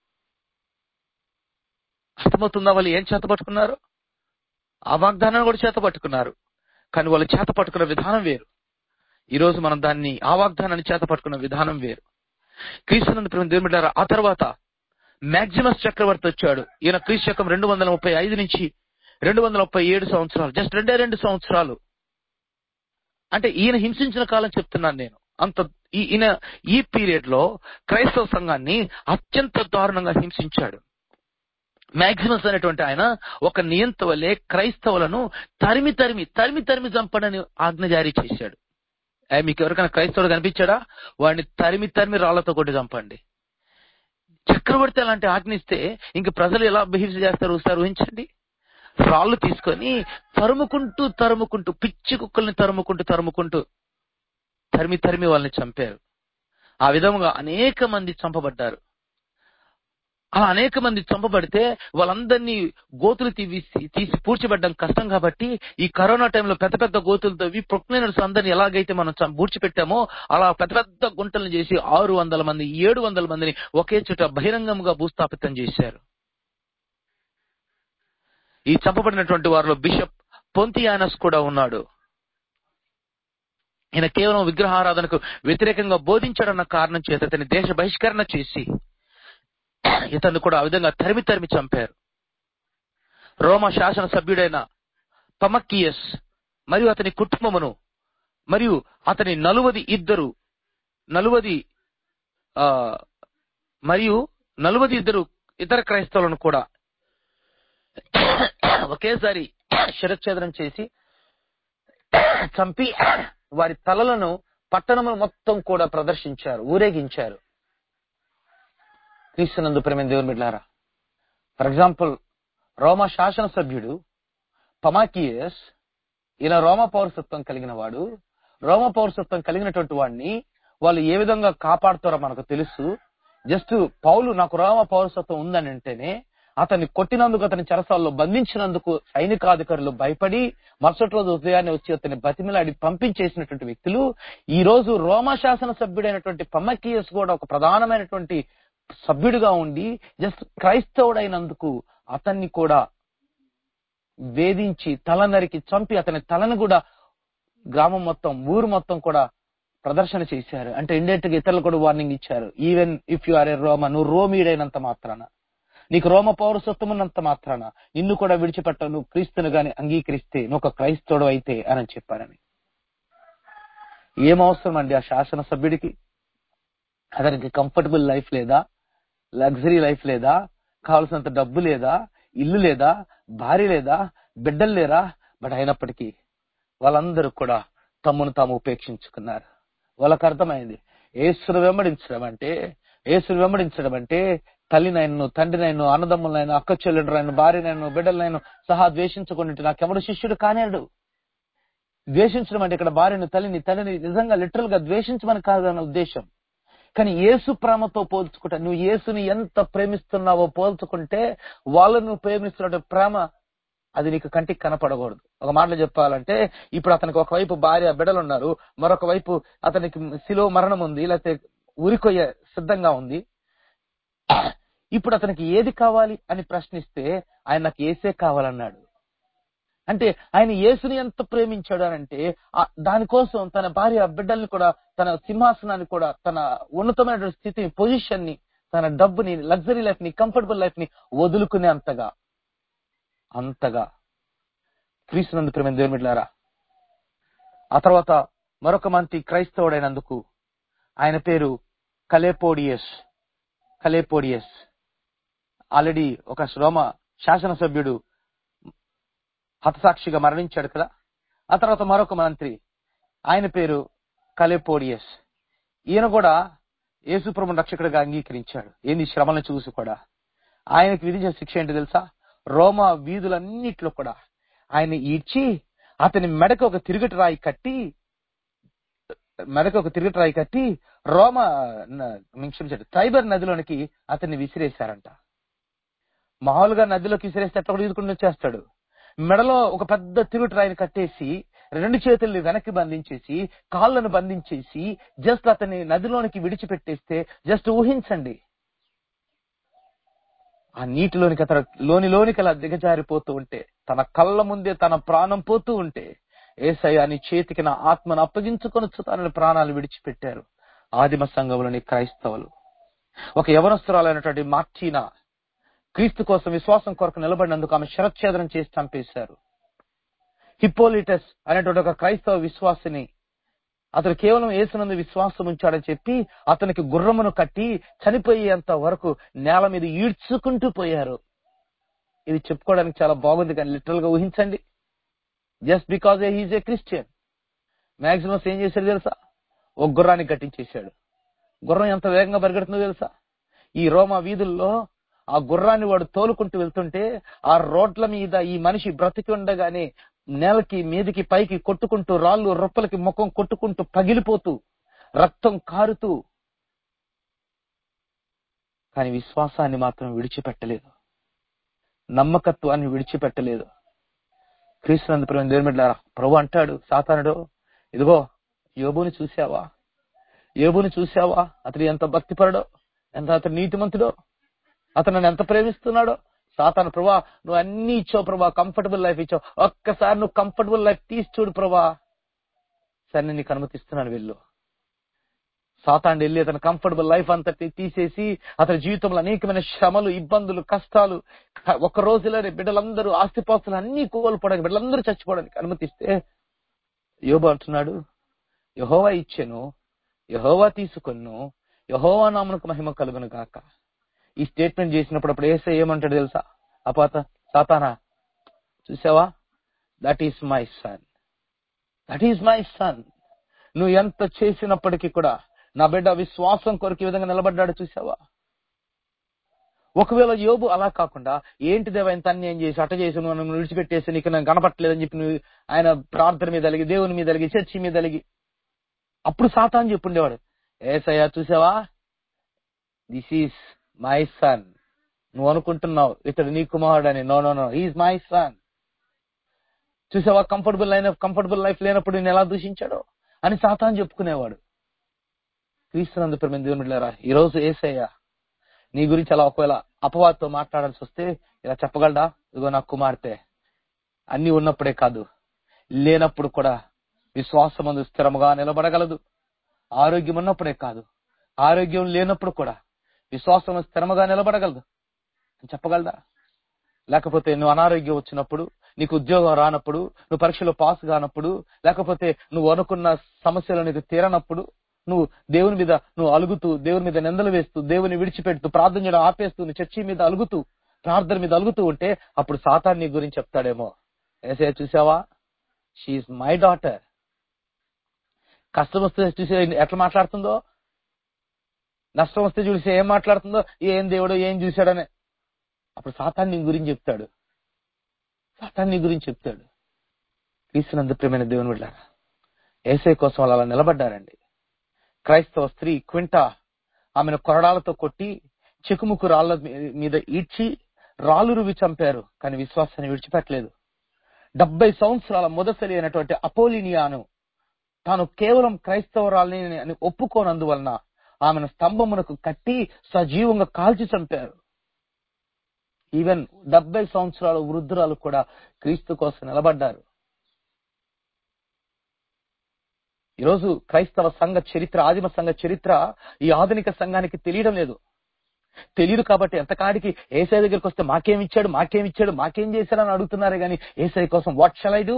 అర్థమవుతుందా? వాళ్ళు ఏం చేత పట్టుకున్నారు? ఆ వాగ్దానాన్ని కూడా చేత పట్టుకున్నారు. కానీ వాళ్ళు చేత పట్టుకున్న విధానం వేరు. ఈ రోజు మనం ఆ వాగ్దానాన్ని చేత పట్టుకున్న విధానం వేరు. క్రీస్తునందు ప్రేమ దేవుని బిడ్డలారా, ఆ తర్వాత మ్యాక్సిమస్ చక్రవర్తి వచ్చాడు. ఈయన క్రీస్తు శకం 235 నుంచి 237 సంవత్సరాలు, జస్ట్ 2 సంవత్సరాలు. అంటే ఈయన హింసించిన కాలం చెప్తున్నాను నేను. అంత ఈయన ఈ పీరియడ్ లో క్రైస్తవ సంఘాన్ని అత్యంత దారుణంగా హింసించాడు. మ్యాక్సిమస్ అనేటువంటి ఆయన ఒక నియంత వలె క్రైస్తవులను తరిమి చంపడని ఆజ్ఞ జారీ చేశాడు. మీకు ఎవరికైనా క్రైస్తవుడు కనిపించాడా? వాడిని తరిమి రాళ్లతో కొట్టి చంపండి. చక్రవర్తి అలాంటి ఆజ్ఞిస్తే ఇంక ప్రజలు ఎలా బిహేవ్ చేస్తారు ఒకసారి ఊహించండి. రాళ్లు తీసుకొని తరుముకుంటూ పిచ్చి కుక్కల్ని తరుముకుంటూ తరిమి వాళ్ళని చంపారు. ఆ విధంగా అనేక మంది చంపబడ్డారు. అలా అనేక మంది చంపబడితే వాళ్ళందరినీ గోతులు తీసి పూడ్చిపెట్టడం కష్టం కాబట్టి ఈ కరోనా టైంలో పెద్ద గోతులు తవ్వి ప్రొక్లైనర్స్ అందరినీ ఎలాగైతే మనం పూడ్చిపెట్టామో అలా పెద్ద గుంటలను చేసి 600 మంది 700 మందిని ఒకే చోట బహిరంగంగా భూస్థాపితం చేశారు. ఈ చంపబడినటువంటి వారిలో బిషప్ పొంతియానస్ కూడా ఉన్నాడు. ఈయన కేవలం విగ్రహారాధనకు వ్యతిరేకంగా బోధించాడన్న కారణం చేత ఇతని దేశ బహిష్కరణ చేసి ఇతన్ని కూడా ఆ విధంగా తరిమి చంపారు. రోమా శాసన సభ్యుడైన పమకియస్ మరియు అతని కుటుంబమును మరియు అతని 42 ఇతర క్రైస్తవులను కూడా ఒకేసారి శిరచ్ఛేదనం చేసి చంపి వారి తలలను పట్టణములు మొత్తం కూడా ప్రదర్శించారు, ఊరేగించారు. క్రీస్తునందు ప్రేమైన దేవుని బిడ్డలారా, ఫర్ ఎగ్జాంపుల్ రోమా శాసన సభ్యుడు పమాకియస్, ఈయన రోమా పౌరసత్వం కలిగిన వాడు. రోమా పౌరసత్వం కలిగినటువంటి వాడిని వాళ్ళు ఏ విధంగా కాపాడుతారో మనకు తెలుసు. జస్ట్ పౌలు నాకు రోమా పౌరసత్వం ఉందని అంటేనే అతన్ని కొట్టినందుకు, అతని చెరసాల్లో బంధించినందుకు సైనికాధికారులు భయపడి మరుసటి రోజు ఉదయాన్నే వచ్చి అతన్ని బతిమిలాడి పంపించేసినటువంటి వ్యక్తులు ఈ రోజు రోమా శాసన సభ్యుడైనటువంటి పమకియస్ కూడా ఒక ప్రధానమైనటువంటి సభ్యుడిగా ఉండి జస్ట్ క్రైస్తవుడైనందుకు అతన్ని కూడా వేధించి తల నరికి చంపి అతని తలను కూడా గ్రామం మొత్తం, ఊరు మొత్తం కూడా ప్రదర్శన చేశారు. అంటే ఇండైరెక్ట్ గా ఇతరులు కూడా వార్నింగ్ ఇచ్చారు. Even if you are a Roman, నువ్వు రోమీడైనంత మాత్రాన, నీకు రోమ పౌరసత్వం ఉన్నంత మాత్రాన నిన్ను కూడా విడిచిపెట్ట, నువ్వు క్రీస్తును గాని అంగీకరిస్తే నువ్వు ఒక క్రైస్తవుడు అయితే అని చెప్పారని. ఏం అవసరం అండి ఆ శాసన సభ్యుడికి? అతనికి కంఫర్టబుల్ లైఫ్ లేదా, లగ్జరీ లైఫ్ లేదా, కావలసినంత డబ్బు లేదా, ఇల్లు లేదా, భార్య లేదా, బిడ్డలు లేరా? బట్ అయినప్పటికీ వాళ్ళందరూ కూడా తమ్మును తాము ఉపేక్షించుకున్నారు. వాళ్ళకు అర్థమైంది యేసును వెంబడించడం అంటే తల్లినైను, తండ్రినైను, అన్నదమ్ములైన, అక్క చెల్లెండ్రైన, భార్యనైను, బిడ్డలైను సహా ద్వేషించుకుంటే నాకెవడు శిష్యుడు కానేడు. ద్వేషించడం అంటే ఇక్కడ భార్యను, తల్లిని నిజంగా లిటరల్ గా ద్వేషించమని కాదన్న ఉద్దేశం. కానీ యేసు ప్రేమతో పోల్చుకుంటే, నువ్వు యేసుని ఎంత ప్రేమిస్తున్నావో పోల్చుకుంటే వాళ్ళను ప్రేమిస్తున్న ప్రేమ అది నీకు కంటికి కనపడకూడదు. ఒక మాటలో చెప్పాలంటే ఇప్పుడు అతనికి ఒకవైపు భార్య బిడ్డలు ఉన్నారు, మరొక వైపు అతనికి శిలువ మరణం ఉంది, లేకపోతే ఉరికొయ్య సిద్ధంగా ఉంది. ఇప్పుడు అతనికి ఏది కావాలి అని ప్రశ్నిస్తే ఆయన నాకు యేసే కావాలన్నాడు. అంటే ఆయన యేసుని ఎంత ప్రేమించాడు అని అంటే దానికోసం తన భార్య బిడ్డల్ని కూడా, తన సింహాసనాన్ని కూడా, తన ఉన్నతమైన స్థితిని, పొజిషన్ ని, తన డబ్బుని, లగ్జరీ లైఫ్ ని, కంఫర్టబుల్ లైఫ్ ని వదులుకునే అంతగా క్రీస్తునందు ప్రేమైన దేవుని బిడ్డలారా. ఆ తర్వాత మరొక మంచి క్రైస్తవుడైనందుకు ఆయన పేరు కలేపోడియస్. ఆల్రెడీ ఒక రోమ శాసనసభ్యుడు హతసాక్షిగా మరణించాడు కదా. ఆ తర్వాత మరొక మంత్రి, ఆయన పేరు కలేపోడియస్. ఈయన కూడా యేసుప్రభుని రక్షకుడిగా అంగీకరించాడు. ఏంది శ్రమలను చూసి కూడా. ఆయనకి విధించిన శిక్ష ఏంటి తెలుసా? రోమా వీధులన్నిట్లో కూడా ఆయన ఈడ్చి అతని మెడకు ఒక తిరుగటి రాయి కట్టి టైబర్ నదిలోనికి అతన్ని విసిరేశారంట. మామూలుగా నదిలోకి విసిరేస్తే అట్లా కూడా ఈదుకుంటూ వచ్చేస్తాడు. మెడలో ఒక పెద్ద తిరుగటి రాయిని కట్టేసి 2 చేతుల్ని వెనక్కి బంధించేసి కాళ్ళను బంధించేసి జస్ట్ అతన్ని నదిలోనికి విడిచిపెట్టేస్తే జస్ట్ ఊహించండి. ఆ నీటిలోనికి లోనికి అలా దిగజారిపోతూ ఉంటే, తన కళ్ళ ముందే తన ప్రాణం పోతూ ఉంటే, యేసయ్య నీ చేతికి నా ఆత్మను అప్పగించుకొని తన ప్రాణాలు విడిచిపెట్టారు. ఆదిమ సంఘంలోని క్రైస్తవులు. ఒక యవనస్తురాలైనటువంటి మార్టీనా క్రీస్తు కోసం విశ్వాసం కొరకు నిలబడినందుకు ఆమె శిరచ్ఛేదనం చేసి చంపేశారు. హిప్పోలిటస్ అనేటువంటి ఒక క్రైస్తవ విశ్వాసిని అతడు కేవలం యేసునందు విశ్వాసం ఉంచాడని చెప్పి అతనికి గుర్రమును కట్టి చనిపోయేంత వరకు నేల మీద ఈడ్చుకుంటూ పోయారు. ఇది చెప్పుకోవడానికి చాలా బాగుంది, కానీ లిటరల్ గా ఊహించండి. Just because he is a Christian. Maximus ఏం చేశాడు తెలుసా? ఒక గుర్రాన్ని కట్టించేశాడు. గుర్రం ఎంత వేగంగా పరిగెడుతుందో తెలుసా? ఈ రోమా వీధుల్లో ఆ గుర్రాన్ని వాడు తోలుకుంటూ వెళ్తుంటే ఆ రోడ్ల మీద ఈ మనిషి బ్రతికి ఉండగానే నేలకి మీదికి పైకి కొట్టుకుంటూ, రాళ్ళు రొప్పలకి ముఖం కొట్టుకుంటూ, పగిలిపోతూ, రక్తం కారుతూ, కానీ విశ్వాసాన్ని మాత్రం విడిచిపెట్టలేదు, నమ్మకత్వాన్ని విడిచిపెట్టలేదు. క్రీస్తునందు ప్రేమ దేవుని బిడ్డలారా, ప్రభు అంటాడు సాతానుడు, ఇదిగో యోబుని చూసావా? యోబుని చూసావా? అతడు ఎంత భక్తిపరుడో, అతడు నీతిమంతుడో, అతను నన్ను ఎంత ప్రేమిస్తున్నాడో. సాతాను, ప్రభా నువ్వు అన్ని ఇచ్చావు ప్రభా, కంఫర్టబుల్ లైఫ్ ఇచ్చావు, ఒక్కసారి నువ్వు కంఫర్టబుల్ లైఫ్ తీసి చూడు ప్రభా. సరే నేను నీకు అనుమతిస్తున్నాను, వెళ్ళు. సాతాను వెళ్ళి అతను కంఫర్టబుల్ లైఫ్ అంతటి తీసేసి అతని జీవితంలో అనేకమైన శ్రమలు, ఇబ్బందులు, కష్టాలు, ఒక రోజులోనే బిడ్డలందరూ ఆస్తిపాస్తులు అన్ని కోల్పోవడానికి, బిడ్డలందరూ చచ్చిపోవడానికి అనుమతిస్తే యోబు అంటున్నాడు, యెహోవా ఇచ్చెను, యెహోవా తీసుకొను, యెహోవా నామమునకు మహిమ కలుగును గాక. ఈ స్టేట్మెంట్ చేసినప్పుడు అప్పుడు యేసయ్య ఏమంటాడు తెలుసా? సాతానా చూసావా, that is my son, that is my son. నువ్వు ఎంత చేసినప్పటికీ కూడా నా బిడ్డ విశ్వాసం కొరకు ఈ విధంగా నిలబడ్డాడు చూసావా? ఒకవేళ యోబు అలా కాకుండా, ఏంటి దేవా ఇంత అన్యాయం చేసి అట చేసి నువ్వు విడిచిపెట్టేసి నీకు నేను కనపట్టలేదని చెప్పి నువ్వు ఆయన ప్రార్థన మీద అలిగి, దేవుని మీద అలిగి, చర్చి మీద అలిగి, అప్పుడు సాతాను చెప్పుండేవాడు, యేసయ్య చూసావా, దిస్ ఈస్ మై సన్. నువ్వు అనుకుంటున్నావు ఇతడు నీ కుమారుడు అని. No no no, he is my son. చూసావా, కంఫర్టబుల్ లైఫ్ లేనప్పుడు నేను ఎలా దూషించాడో అని సాతాను చెప్పుకునేవాడు. క్రీస్తునందు ప్రేమ దేవుని బిడ్డలారా, ఈ రోజు యేసయ్య నీ గురించి అలా ఒకవేళ అపవాదుతో మాట్లాడాల్సి వస్తే ఇలా చెప్పగలడా? ఇదిగో నా కుమార్తె అన్ని ఉన్నప్పుడే కాదు, లేనప్పుడు కూడా విశ్వాసమందు స్థిరముగా నిలబడగలదు. ఆరోగ్యం ఉన్నప్పుడే కాదు, ఆరోగ్యం లేనప్పుడు కూడా విశ్వాసం స్థిరముగా నిలబడగలదు అని చెప్పగలదా? లేకపోతే నువ్వు అనారోగ్యం వచ్చినప్పుడు, నీకు ఉద్యోగం రానప్పుడు, నువ్వు పరీక్షలో పాస్ కానప్పుడు, లేకపోతే నువ్వు అనుకున్న సమస్యలు నీకు తీరనప్పుడు, నువ్వు దేవుని మీద నువ్వు అలుగుతూ, దేవుని మీద నిందలు వేస్తూ, దేవుని విడిచిపెడుతూ, ప్రార్థన చేయడం ఆపేస్తూ, నువ్వు చర్చి మీద అలుగుతూ, ప్రార్థన మీద అలుగుతూ ఉంటే అప్పుడు సాతాను నీ గురించి చెప్తాడేమో, యేసయ్య చూసావా, షీఈస్ మై డాటర్. కష్టం వస్తే చూసే ఎట్లా మాట్లాడుతుందో, నష్టం వస్తే చూసి ఏం మాట్లాడుతుందో, ఏం దేవుడు ఏం చూశాడనే. అప్పుడు సాతాను నీ గురించి చెప్తాడు, సాతాను నీ గురించి చెప్తాడు. క్రీస్తునందు ప్రియమైన దేవుని బిడ్డలారా, యేసయ్య కోసం అలా నిలబడ్డారండి. క్రైస్తవ స్త్రీ క్వింటా ఆమెను కొరడాలతో కొట్టి, చెకుముకు రాళ్ల మీద ఈడ్చి, రాళ్ళు రువి చంపారు, కానీ విశ్వాసాన్ని విడిచిపెట్టలేదు. 70 సంవత్సరాల ముదసలి అయినటువంటి అపోలినియాను తాను కేవలం క్రైస్తవరాలని అని ఒప్పుకోనందువలన ఆమెను స్తంభమునకు కట్టి సజీవంగా కాల్చి చంపారు. ఈవెన్ 70 సంవత్సరాల వృద్ధురాలు కూడా క్రీస్తు కోసం నిలబడ్డారు. ఈరోజు క్రైస్తవ సంఘ చరిత్ర, ఆదిమ సంఘ చరిత్ర ఈ ఆధునిక సంఘానికి తెలియడం లేదు. తెలియదు కాబట్టి ఎంతకాడికి యేసయ్య దగ్గరికి వస్తే మాకేమిచ్చాడు, మాకేం చేశాడని అడుగుతున్నారే గాని యేసయ్య కోసం వాట్ షల్ ఐ డూ.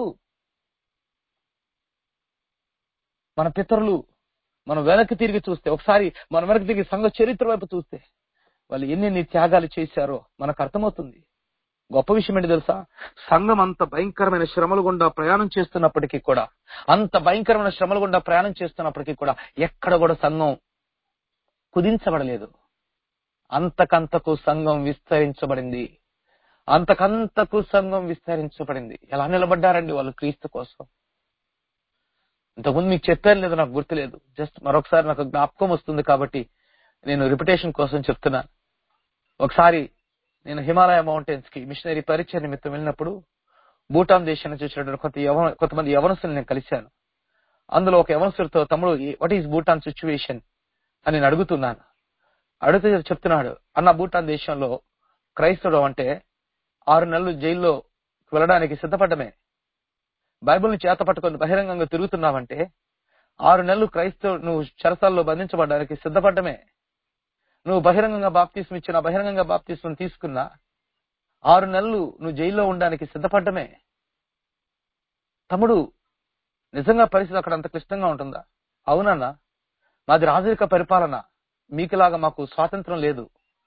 మన పితరులు మనం వెనక్కి తిరిగి చూస్తే, ఒకసారి మనం వెనక్కి తిరిగి సంఘ చరిత్ర వైపు చూస్తే వాళ్ళు ఎన్ని త్యాగాలు చేశారో మనకు అర్థమవుతుంది. గొప్ప విషయం ఏంటి తెలుసా? సంఘం అంత భయంకరమైన శ్రమలు గుండా ప్రయాణం చేస్తున్నప్పటికీ కూడా ఎక్కడ కూడా సంఘం కుదించబడలేదు. అంతకంతకు సంఘం విస్తరించబడింది. ఎలా నిలబడ్డారండి వాళ్ళు క్రీస్తు కోసం? ఇంతకుముందు మీకు చెప్పారు లేదు, నాకు గుర్తులేదు. జస్ట్ మరొకసారి నాకు జ్ఞాపకం వస్తుంది కాబట్టి నేను రిపిటేషన్ కోసం చెప్తున్నాను. ఒకసారి నేను హిమాలయ మౌంటైన్స్ కి మిషనరీ పరిచయ నిమిత్తం వెళ్ళినప్పుడు భూటాన్ దేశాన్ని చూసినటువంటి కొంతమంది యవనస్తులు నేను కలిశాను. అందులో ఒక యవనస్తుడితో, తమ్ముడు వాట్ ఈస్ భూటాన్ సిచ్యువేషన్ అని నేను అడుగుతున్నాను. అడిగితే చెప్తున్నాడు, అన్న భూటాన్ దేశంలో క్రైస్తవుడు అంటే 6 నెలలు జైల్లో వెళ్ళడానికి సిద్ధపడ్డమే. బైబిల్ని చేత పట్టుకొని బహిరంగంగా తిరుగుతున్నామంటే 6 నెలలు నువ్వు చెరసాల్లో బంధించబడడానికి సిద్ధపడ్డమే. నువ్వు బహిరంగంగా బాప్తిస్మం ఇచ్చినా, బహిరంగంగా బాప్తిస్మం తీసుకున్నా 6 నెలలు నువ్వు జైల్లో ఉండడానికి సిద్ధపడ్డమే. తమ్ముడు, నిజంగా పరిస్థితి అక్కడ అంత క్లిష్టంగా ఉంటుందా? అవునన్నా, మాది రాజరిక పరిపాలన, మీకులాగా మాకు స్వాతంత్రం లేదు.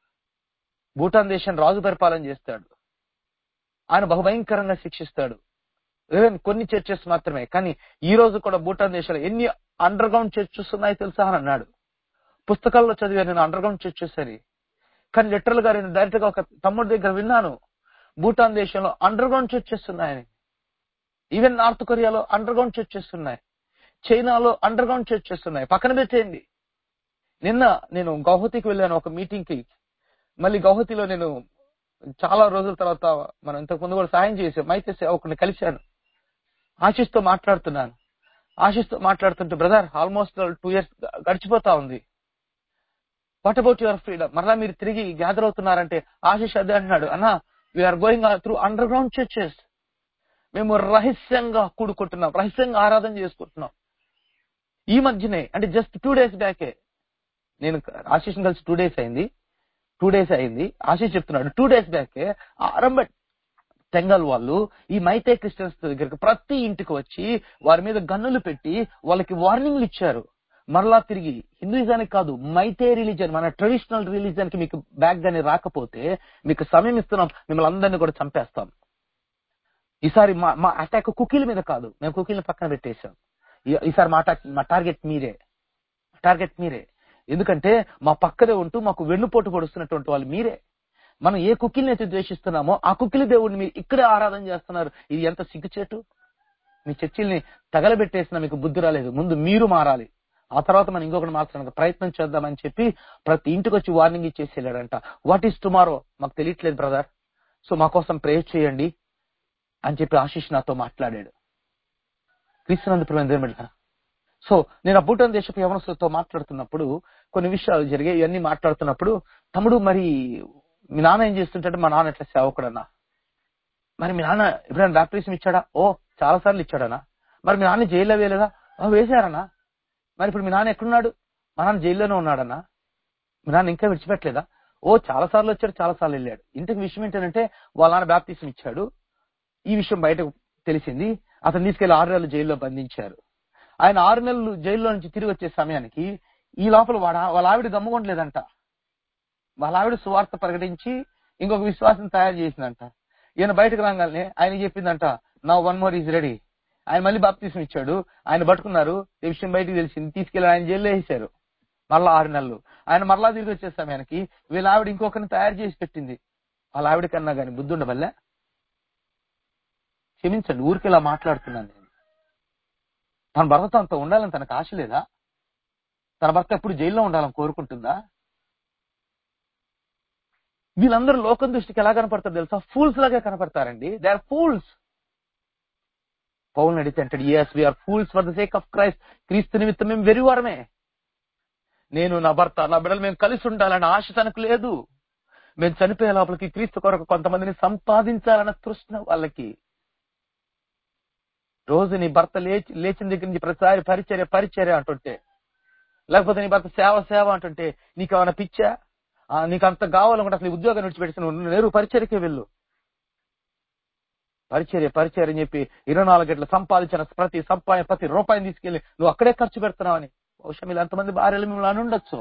భూటాన్ దేశం రాజు పరిపాలన చేస్తాడు. ఆయన బహుభయంకరంగా శిక్షిస్తాడు. ఈవెన్ కొన్ని చర్చెస్ మాత్రమే, కానీ ఈ రోజు కూడా భూటాన్ దేశంలో ఎన్ని అండర్ గ్రౌండ్ చర్చెస్ ఉన్నాయో తెలుసా అని అన్నాడు. పుస్తకాల్లో చదివాను నేను అండర్ గ్రౌండ్ చర్చెస్ అని. కానీ లిటరల్ గా నేను డైరెక్ట్ గా ఒక తమ్ముడి దగ్గర విన్నాను, భూటాన్ దేశంలో అండర్ గ్రౌండ్ చర్చెస్ ఉన్నాయని. ఈవెన్ నార్త్ కొరియాలో అండర్ గ్రౌండ్ చర్చెస్ ఉన్నాయి, చైనాలో అండర్ గ్రౌండ్ చర్చెస్ ఉన్నాయి. పక్కన పెట్టేయండి. నిన్న నేను గౌహతికి వెళ్ళాను ఒక మీటింగ్ కి. మళ్ళీ గౌహతిలో నేను చాలా రోజుల తర్వాత, మనం ఇంతకు ముందు కూడా సాయం చేసాం, మైతే సేవకుని కలిశాను. ఆశిష్తో మాట్లాడుతుంటే, బ్రదర్ ఆల్మోస్ట్ 2 years గడిచిపోతా ఉంది, వాట్ అబౌట్ యువర్ ఫ్రీడమ్? మరలా మీరు తిరిగి గ్యాదర్ అవుతున్నారంటే ఆశిష్ అదే అంటున్నాడు, అన్నా we are going through underground churches. మేము రహస్యంగా కూడుకుంటున్నాం, రహస్యంగా ఆరాధన చేసుకుంటున్నాం. ఈ మధ్యనే, అంటే జస్ట్ 2 days బ్యాకే, నేను ఆశిష్ని కలిసి 2 days అయింది. ఆశిష్ చెప్తున్నాడు 2 days బ్యాకే ఆరంభ తెంగల్ వాళ్ళు ఈ మైతే క్రిస్టియన్స్ దగ్గరికి ప్రతి ఇంటికి వచ్చి వారి మీద గన్నులు పెట్టి వాళ్ళకి వార్నింగ్లు ఇచ్చారు. మరలా తిరిగి హిందూయిజానికి కాదు, మైతే రిలీజన్, మన ట్రెడిషనల్ రిలీజన్ కి మీకు బ్యాక్ గానీ రాకపోతే మీకు సమయం ఇస్తున్నాం, మిమ్మల్ని అందరినీ కూడా చంపేస్తాం. ఈసారి మా అటాక్ కుకీల మీద కాదు, మేము కుకీలను పక్కన పెట్టేశాం. ఈసారి మా టార్గెట్ మీరే. ఎందుకంటే మా పక్కనే ఉంటూ మాకు వెన్నుపోటు పొడుస్తున్నటువంటి వాళ్ళు మీరే. మనం ఏ కుకీల్ని అయితే ద్వేషిస్తున్నామో ఆ కుకీల దేవుడిని మీరు ఇక్కడే ఆరాధన చేస్తున్నారు. ఇది ఎంత సిగ్గుచేటు. మీ చర్చిల్ని తగలబెట్టేసినా మీకు బుద్ధి రాలేదు. ముందు మీరు మారాలి, ఆ తర్వాత మనం ఇంకొకటి మార్చడానికి ప్రయత్నం చేద్దామని చెప్పి ప్రతి ఇంటికి వచ్చి వార్నింగ్ ఇచ్చేసి వెళ్ళాడంట. వాట్ ఈస్ టుమారో మాకు తెలియట్లేదు బ్రదర్, సో మా కోసం ప్రేయర్ చేయండి అని చెప్పి ఆశీష్ నాతో మాట్లాడాడు. క్రీస్తునందు ప్రియమైన, సో నేను ఆ భూటాన్ దేశపు యవనస్తులతో మాట్లాడుతున్నప్పుడు కొన్ని విషయాలు జరిగాయి. ఇవన్నీ మాట్లాడుతున్నప్పుడు, తమ్ముడు మరి మీ నాన్న ఏం చేస్తుంటే, మా నాన్న ఎట్లా సేవకుడన్నా. మరి మీ నాన్న ఎప్పుడైనా బాప్టిజం ఇచ్చాడా? ఓ చాలా సార్లు ఇచ్చాడనా. మరి మీ నాన్న జైల్లో వేయలేదా? వేశారన్నా. మరి ఇప్పుడు మీ నాన్న ఎక్కడున్నాడు? మా నాన్న జైల్లోనే ఉన్నాడన్నా. మీ నాన్న ఇంకా విడిచిపెట్టలేదా? ఓ చాలా సార్లు వచ్చాడు, చాలా సార్లు వెళ్ళాడు. ఇంతకు విషయం ఏంటంటే వాళ్ళ నాన్న బాప్టిజం ఇచ్చాడు, ఈ విషయం బయటకు తెలిసింది. అతను తీసుకెళ్లి 6 నెలలు జైల్లో బంధించారు. ఆయన 6 నెలలు జైల్లో నుంచి తిరిగి వచ్చే సమయానికి ఈ లోపల వాళ్ళ ఆవిడ గమ్ముకోవట్లేదంట. వాళ్ళ ఆవిడ సువార్త ప్రకటించి ఇంకొక విశ్వాసం తయారు చేసిందంట. ఈయన బయటకు రాగానే ఆయన చెప్పిందంట, నౌ 1 more ఈజ్ రెడీ. ఆయన మళ్ళీ బాప్తిసం ఇచ్చాడు, ఆయన పట్టుకున్నారు, ఈ విషయం బయటకు తెలిసింది, తీసుకెళ్లి ఆయన జైల్లో వేసారు. మరలా 6 నెలలు. ఆయన మరలా తిరిగి వచ్చే సమయానికి వీళ్ళ ఆవిడ ఇంకొకరిని తయారు చేసి పెట్టింది. వాళ్ళ ఆవిడ కన్నా గాని బుద్ధి ఉండవల్లే. క్షమించండి, ఊరికి ఇలా మాట్లాడుతున్నాను నేను. తన భర్తతో అంత ఉండాలని తనకు ఆశ లేదా? తన భర్త ఎప్పుడు జైల్లో ఉండాలని కోరుకుంటుందా? వీళ్ళందరూ లోకం దృష్టికి ఎలా కనపడతారు తెలుసా? ఫూల్స్ లాగా కనపడతారండి. They are fools. పౌల్ని అడిగితే అంటాడు, yes we are fools for the sake of Christ. క్రీస్తు నిమిత్తం మేము వెరివారమే. నేను, నా భర్త, నా బిడ్డలు మేము కలిసి ఉండాలన్న ఆశ తనకు లేదు. మేము చనిపోయే లోపలికి క్రీస్తు కొరకు కొంతమందిని సంపాదించాలన్న తృష్ణ వాళ్ళకి. రోజు నీ భర్త లేచిన దగ్గర నుంచి ప్రతిసారి పరిచర్య అంటుంటే, లేకపోతే నీ భర్త సేవ అంటుంటే నీకు ఏమైనా పిచ్చా? నీకు అంత కావాలనుకుంటే అసలు ఉద్యోగాన్ని విడిచిపెట్టి నువ్వు నేరు పరిచర్యకే వెళ్ళు. పరిచర్య అని చెప్పి 24 గంటలు సంపాదించిన ప్రతి రూపాయిని తీసుకెళ్లి నువ్వు అక్కడే ఖర్చు పెడుతున్నావని. బహుశా మీరు ఎంతమంది భార్యలు మిమ్మల్ని అని ఉండొచ్చు.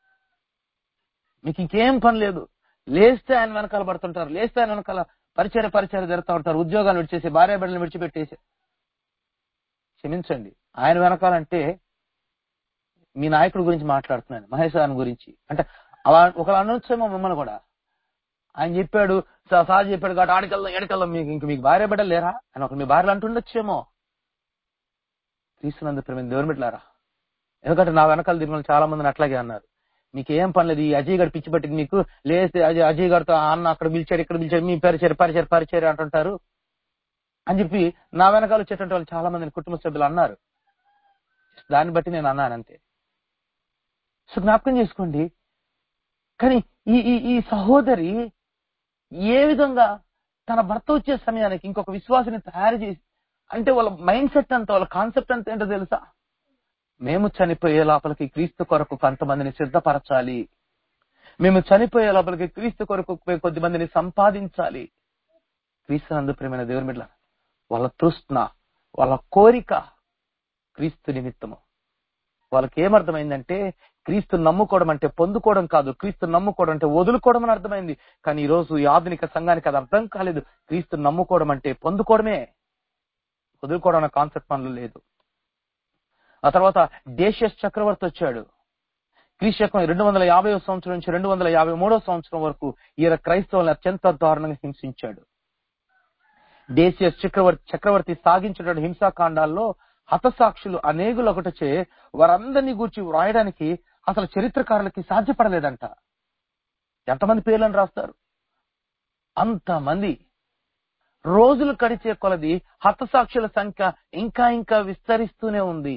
మీకు ఇంకేం పని లేదు, లేస్తే ఆయన వెనకాల పడుతుంటారు, లేస్తే ఆయన వెనకాల పరిచర్య జరుగుతూ ఉంటారు, ఉద్యోగాన్ని విడిచేసి భార్య బిడ్డలను విడిచిపెట్టేసి. క్షమించండి, ఆయన వెనకాలంటే మీ నాయకుడి గురించి మాట్లాడుతున్నాను, మహేష్ గారి గురించి. అంటే ఒకళ్ళు అనొచ్చేమో మిమ్మల్ని కూడా. ఆయన చెప్పాడు, సార్ చెప్పాడు కాబట్టి ఆడికెళ్దాం ఎడకెళ్దాం, మీకు భార్య బిడ్డలు లేరా అని ఒకరు మీ భార్యలు అంటుండొచ్చేమో. క్రీస్తునందు ప్రియమైన దేవుని బిడ్డలారా, ఎందుకంటే నా వెనకాల దిగులు చాలా మందిని అట్లాగే అన్నారు, మీకు ఏం పని లేదు, ఈ అజయ్ గారు పిచ్చి పట్టింది మీకు, లేస్తే అజయ్ గారితో అన్న అక్కడ పిలిచాడు ఇక్కడ పిలిచాడు, మీ పరిచయం అంటుంటారు అని చెప్పి నా వెనకాల వచ్చేటువంటి వాళ్ళు చాలా మందిని కుటుంబ సభ్యులు అన్నారు. దాన్ని బట్టి నేను అన్నాను అంతే. సో జ్ఞాపకం చేసుకోండి. కానీ ఈ సహోదరి ఏ విధంగా తన భర్త వచ్చే సమయానికి ఇంకొక విశ్వాసాన్ని తయారు చేసి, అంటే వాళ్ళ మైండ్ సెట్ అంతా, వాళ్ళ కాన్సెప్ట్ అంతా ఏంటో తెలుసా? మేము చనిపోయే లోపలికి క్రీస్తు కొరకు కొంతమందిని సిద్ధపరచాలి. మేము చనిపోయే లోపలికి క్రీస్తు కొరకు కొద్ది మందిని సంపాదించాలి. క్రీస్తునందు ప్రియమైన దేవుని బిడ్డల వాళ్ళ తృష్ణ, వాళ్ళ కోరిక క్రీస్తు నిమిత్తము. వాళ్ళకి ఏమర్థమైందంటే క్రీస్తు నమ్ముకోవడం అంటే పొందుకోవడం కాదు, క్రీస్తు నమ్ముకోవడం అంటే వదులుకోవడం అని అర్థమైంది. కానీ ఈ రోజు ఈ ఆధునిక సంఘానికి అది అర్థం కాలేదు. క్రీస్తు నమ్ముకోవడం అంటే పొందుకోవడమే, వదులుకోవడం అనే కాన్సెప్ట్ మనలో లేదు. ఆ తర్వాత డేషియస్ చక్రవర్తి వచ్చాడు. క్రీస్తు శకం 250 సంవత్సరం నుంచి 253 సంవత్సరం వరకు ఈయన క్రైస్తవులను అత్యంత దారుణంగా హింసించాడు. డేషియస్ చక్రవర్తి సాగించినటువంటి హింసాకాండాల్లో హతసాక్షులు అనేకులు ఒకటొచ్చే వారందరినీ గూర్చి వ్రాయడానికి అసలు చరిత్రకారులకి సాధ్యపడలేదంట. ఎంతమంది పేర్లను రాస్తారు? అంతమంది. రోజులు గడిచే కొలది హతసాక్షుల సంఖ్య ఇంకా ఇంకా విస్తరిస్తూనే ఉంది.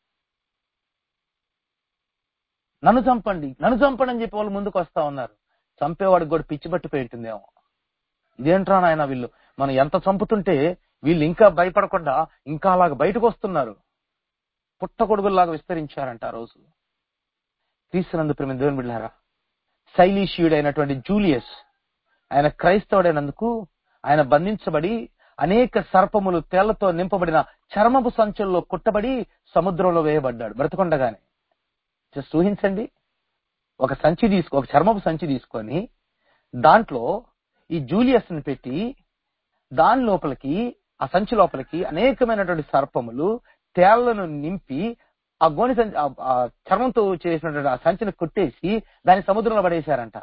నన్ను చంపండి అని చెప్పి వాళ్ళు ముందుకు వస్తా ఉన్నారు. చంపేవాడికి కూడా పిచ్చి పట్టిపోయి ఉంటుందేమో. ఇదేంట్రా నాయన వీళ్ళు మనం ఎంత చంపుతుంటే వీళ్ళు ఇంకా భయపడకుండా ఇంకా అలాగ బయటకు వస్తున్నారు. పుట్టగొడుగుల్లాగా విస్తరించారంట ఆ రోజు. క్రీస్తునందు ప్రియమైన దేవుని బిడ్డలారా, శైలీషీయుడు అయినటువంటి జూలియస్ ఆయన క్రైస్తవుడైనందుకు ఆయన బంధించబడి అనేక సర్పములు తేళ్లతో నింపబడిన చర్మపు సంచుల్లో కుట్టబడి సముద్రంలో వేయబడ్డాడు బ్రతకుండగానే. జస్ట్ ఊహించండి, ఒక చర్మపు సంచి తీసుకొని దాంట్లో ఈ జూలియస్ ని పెట్టి దాని లోపలికి, ఆ సంచి లోపలికి అనేకమైనటువంటి సర్పములు తేళ్లను నింపి ఆ గోని సంచి ఆ చర్మంతో చేసినటువంటి ఆ సంచిని కొట్టేసి దాన్ని సముద్రంలో పడేశారంట.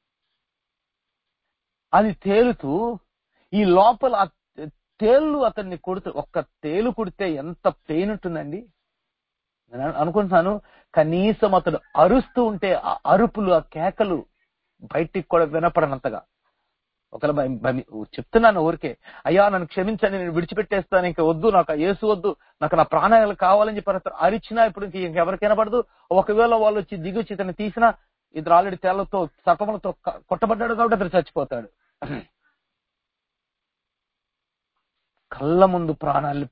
అది తేలుతూ ఈ లోపల తేళ్లు అతన్ని కొడుతూ, ఒక్క తేలు కుడితే ఎంత పెయిన్ ఉంటుందండి. నేను అనుకుంటున్నాను కనీసం అతడు అరుస్తూ ఉంటే ఆ అరుపులు, ఆ కేకలు బయటికి కూడా వినపడనంతగా. ఒకవేళ చెప్తున్నాను ఊరికే, అయ్యా నన్ను క్షమించండి, నేను విడిచిపెట్టేస్తాను, ఇంకా వద్దు, నాకు యేసు వద్దు, నాకు నా ప్రాణాలు కావాలని చెప్పి అరిచినా ఇప్పుడు ఇంకెవరికి వినపడదు. ఒకవేళ వాళ్ళు వచ్చి దిగొచ్చి ఇతన్ని తీసినా ఇతను ఆల్రెడీ తేళ్లతో సర్పములతో కొట్టబడ్డాడు కాబట్టి అతను చచ్చిపోతాడు. కళ్ళ ముందు ప్రాణాల్ని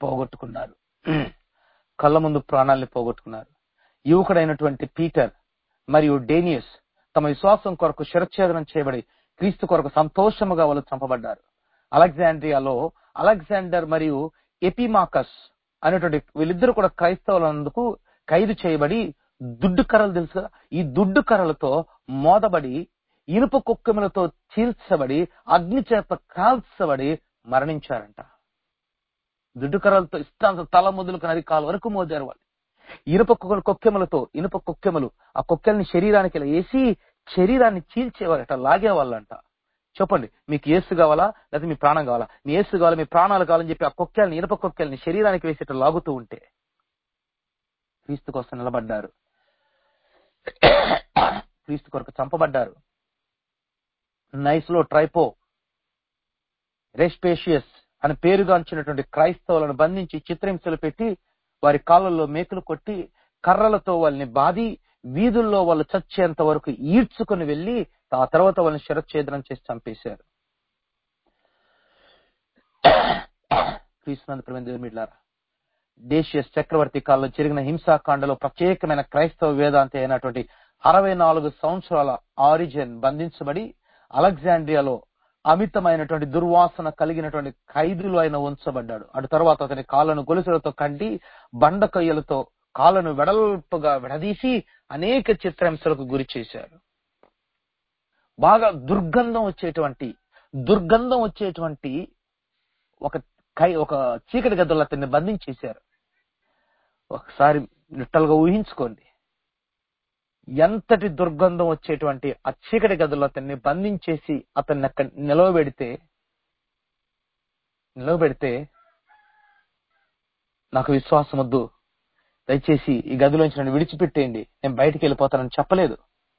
పోగొట్టుకున్నారు. యువకుడైనటువంటి పీటర్ మరియు డేనియస్ తమ విశ్వాసం కొరకు శిరచ్ఛేదనం చేయబడి క్రీస్తు కొరకు సంతోషముగా వాళ్ళు చంపబడ్డారు. అలెగ్జాండ్రియాలో అలెగ్జాండర్ మరియు ఎపిమాకస్ అనేటువంటి వీళ్ళిద్దరు కూడా క్రైస్తవులందుకు ఖైదు చేయబడి దుడ్డు కర్రలు తెలుసు కదా, ఈ దుడ్డు కర్రలతో మోదబడి ఇనుప కుక్కెములతో చీల్చబడి అగ్ని చేత కాల్చబడి మరణించారంట. దుడ్డు కర్రలతో ఇష్టాంత తల మొదలుకు నరికాల వరకు మోదారు వాళ్ళు. ఇనుప కుక్కెములు ఆ కుక్కెల్ని శరీరానికి ఇలా వేసి శరీరాన్ని చీల్చేవారట, లాగేవాళ్ళంట. చెప్పండి, మీకు యేసు కావాలా లేకపోతే మీ ప్రాణం కావాలా? మీ యేసు కావాలా, మీ ప్రాణాలు కావాలని చెప్పి ఆ కుక్కెల్ని, ఇనుప కుక్కెల్ని శరీరానికి వేసి ఇట్లా లాగుతూ ఉంటే క్రీస్తు కోసం నిలబడ్డారు, క్రీస్తు కొరకు చంపబడ్డారు. నైస్లో ట్రైపో రెస్పేషియస్ అని పేరుగాంచినటువంటి క్రైస్తవులను బంధించి చిత్రహింసలు పెట్టి వారి కాళ్ళల్లో మేకులు కొట్టి కర్రలతో వాళ్ళని బాది వీధుల్లో వాళ్ళు చచ్చేంత వరకు ఈడ్చుకుని వెళ్లి ఆ తర్వాత వాళ్ళని శిరచ్ఛేదనం చేసి చంపేశారు. క్రీస్తునందు ప్రియమైన దేవుని బిడ్డలారా, డేషియస్ చక్రవర్తి కాలంలో జరిగిన హింసాకాండలో ప్రత్యేకమైన క్రైస్తవ వేదాంతి అయినటువంటి 64 సంవత్సరాల ఆరిజన్ బంధించబడి అలెగ్జాండ్రియాలో అమితమైనటువంటి దుర్వాసన కలిగినటువంటి ఖైదులు ఆయన ఉంచబడ్డాడు. అటు తర్వాత అతని కాళ్ళను గొలుసులతో కడ్డి బండ కొయ్యలతో కాళ్ళను వెడల్పుగా విడదీసి అనేక చిత్రహింసలకు గురి చేశారు. బాగా దుర్గంధం వచ్చేటువంటి ఒక చీకటి గదుల్లో అతన్ని బంధించేశారు. ఒకసారి నిట్టలుగా ఊహించుకోండి, ఎంతటి దుర్గంధం వచ్చేటువంటి ఆ చీకటి గదుల్లో అతన్ని బంధించేసి అతన్ని అక్కడ నిలవబెడితే నాకు విశ్వాసం వద్దు, దయచేసి ఈ గదిలోంచి నన్ను విడిచిపెట్టేయండి, నేను బయటికి వెళ్ళిపోతానని చెప్పలేదు.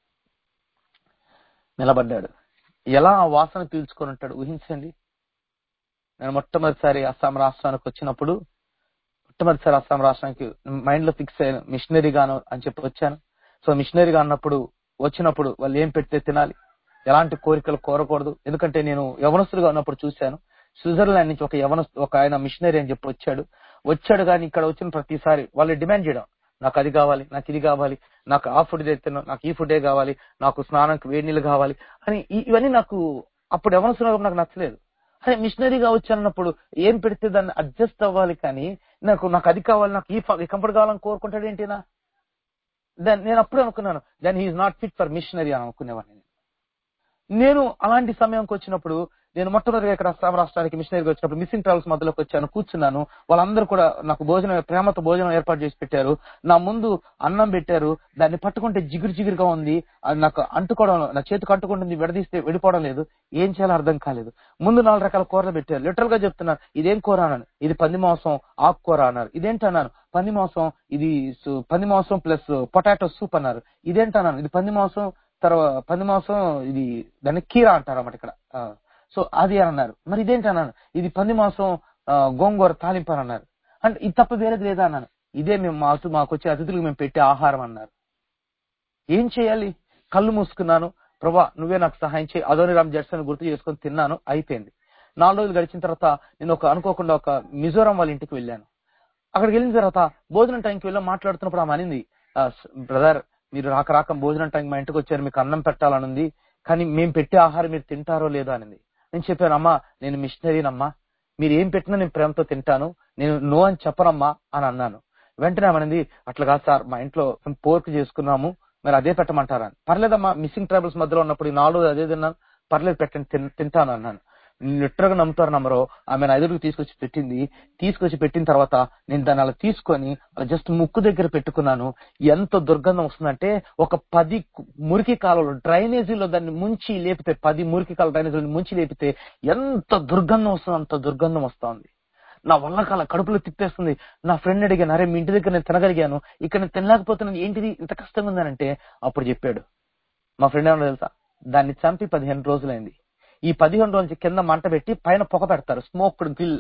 నిలబడ్డాడు. ఎలా ఆ వాసన పీల్చుకొని ఉంటాడు ఊహించండి. నేను మొట్టమొదటిసారి అస్సాం రాష్ట్రానికి వచ్చినప్పుడు, అస్సాం రాష్ట్రానికి మైండ్ లో ఫిక్స్ అయ్యాను, మిషనరీ గాను అని చెప్పి వచ్చాను. సో మిషనరీగా వచ్చినప్పుడు వాళ్ళు ఏం పెడితే తినాలి, ఎలాంటి కోరికలు కోరకూడదు. ఎందుకంటే నేను యవనస్తులుగా ఉన్నప్పుడు చూశాను, స్విట్జర్లాండ్ నుంచి ఒక ఆయన మిషనరీ అని చెప్పి వచ్చాడు. కానీ ఇక్కడ వచ్చిన ప్రతిసారి వాళ్ళు డిమాండ్ చేయడం, నాకు అది కావాలి, నాకు ఇది కావాలి, నాకు ఆ ఫుడ్ తెస్తున్నాను, నాకు ఈ ఫుడే కావాలి, నాకు స్నానంకి వేడి నీళ్ళు కావాలి అని ఇవన్నీ నాకు అప్పుడు ఎవరు నాకు నచ్చలేదు. అదే మిషనరీగా వచ్చానన్నప్పుడు ఏం పెడితే దాన్ని అడ్జస్ట్ అవ్వాలి, కానీ నాకు అది కావాలి, నాకు ఈ కంఫర్ట్ కావాలని కోరుకుంటాడు ఏంటినా. నేను అప్పుడే అనుకున్నాను, then he is not fit for missionary అని అనుకునేవాడిని. నేను అలాంటి సమయంకి వచ్చినప్పుడు, నేను మొట్టమొదటిగా ఇక్కడ అస్సాం రాష్ట్రానికి మిషనరీగా వచ్చినప్పుడు మిస్సింగ్ ట్రావెల్స్ మధ్యలోకి వచ్చాను, కూర్చున్నాను. వాళ్ళందరూ కూడా నాకు ప్రేమతో భోజనం ఏర్పాటు చేసి పెట్టారు. నా ముందు అన్నం పెట్టారు, దాన్ని పట్టుకుంటే జిగురుగా ఉంది, అది నాకు అంటుకోవడం, నా చేతికి అంటుకుంటుంది, విడదీస్తే విడిపోవడం లేదు. ఏం చేయాలో అర్థం కాలేదు. ముందు 4 రకాల కూరలు పెట్టారు. లిటరల్ గా చెప్తున్నారు, ఇదేం కూర అన్నాను. ఇది పంది మాంసం ఆకుకూర అన్నారు. ఇదేంటన్నాను, పంది మాంసం, ఇది పంది మాంసం ప్లస్ పొటాటో సూప్ అన్నారు. ఇదేంటన్నాను, ఇది పంది మాంసం పంది మాంసం, ఇది దాన్ని కీరా అంటారు అన్నమాట ఇక్కడ. సో అది అని అన్నారు. మరి ఇదేంటి అన్నాను, ఇది పంది మాంసం గోంగూర తాలింపు అని అన్నారు. అంటే ఇది తప్ప వేరేది లేదా అన్నాను. ఇదే మాకు వచ్చే అతిథులకు మేము పెట్టే ఆహారం అన్నారు. ఏం చేయాలి? కళ్ళు మూసుకున్నాను. ప్రభా నువ్వే నాకు సహాయం చేయి, అదోనిరామ్ జడ్సన్ గుర్తు చేసుకొని తిన్నాను, అయిపోయింది. 4 రోజులు గడిచిన తర్వాత నేను అనుకోకుండా ఒక మిజోరాం వాళ్ళ ఇంటికి వెళ్ళాను. అక్కడికి వెళ్ళిన తర్వాత భోజనం టైంకి వెళ్ళి మాట్లాడుతున్నప్పుడు ఆమె అనింది, బ్రదర్ మీరు రాక భోజనం టైం మా ఇంటికి వచ్చారు, మీకు అన్నం పెట్టాలనుంది, కానీ మేము పెట్టే ఆహారం మీరు తింటారో లేదో అనింది. నేను చెప్పాను, అమ్మా నేను మిషనరీనమ్మా, మీరు ఏం పెట్టినా నేను ప్రేమతో తింటాను, నేను నో అని చెప్పనమ్మా అని అన్నాను. వెంటనే ఆమె అట్లా కాదు సార్, మా ఇంట్లో పోర్క్ చేసుకున్నాము, మరి అదే పెట్టమంటారా? పర్లేదమ్మా, మిస్సింగ్ ట్రైబల్స్ మధ్యలో ఉన్నప్పుడు ఈ 4 రోజులు అదే తిన్నాను, పర్లేదు పెట్టండి, తింటాను అన్నాను. లిటరల్గా నమ్ముతారు నమ్మరో, ఆమె నా ఎదురుకు తీసుకొచ్చి పెట్టిన తర్వాత నేను దాన్ని అలా తీసుకొని జస్ట్ ముక్కు దగ్గర పెట్టుకున్నాను. ఎంత దుర్గంధం వస్తుందంటే, ఒక 10 మురికి కాలువలు డ్రైనేజీలో దాన్ని ముంచి లేపితే, 10 మురికి కాలువ డ్రైనేజీలో ముంచి లేపితే ఎంత దుర్గంధం వస్తుంది, అంత దుర్గంధం వస్తుంది. నా వల్ల కాల కడుపులో తిప్పేస్తుంది. నా ఫ్రెండ్ అడిగాను, అరే మీ ఇంటి దగ్గర నేను తినగలిగాను, ఇక్కడ నేను తినలేకపోతున్నాను, ఏంటిది ఇంత కష్టంగా ఉందనంటే, అప్పుడు చెప్పాడు మా ఫ్రెండ్ ఏమన్నా తెలుసా, దాన్ని చంపి 15 రోజులైంది. ఈ 15 రోజుల కింద మంట పెట్టి పైన పొగ పెడతారు, స్మోక్డ్ గ్రిల్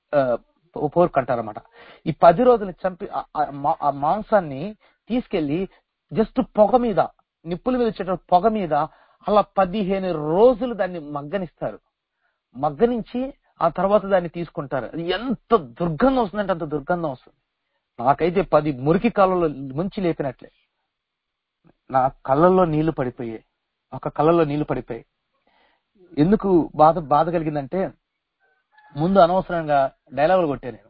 పోర్క్ అంటారన్నమాట. ఈ 10 రోజులు చంపి ఆ మాంసాన్ని తీసుకెళ్లి జస్ట్ పొగ మీద, నిప్పుల మీద వచ్చేటప్పుడు పొగ మీద అలా 15 రోజులు దాన్ని మగ్గనిస్తారు. మగ్గనించి ఆ తర్వాత దాన్ని తీసుకుంటారు. అది ఎంత దుర్గంధం వస్తుందంటే అంత దుర్గంధం వస్తుంది. నాకైతే 10 మురికి కాలంలో ముంచి లేపినట్లే నా కళ్ళల్లో నీళ్లు పడిపోయాయి. ఒక కళ్ళల్లో నీళ్లు పడిపోయాయి. ఎందుకు బాధ కలిగిందంటే, ముందు అనవసరంగా డైలాగులు కొట్టే నేను,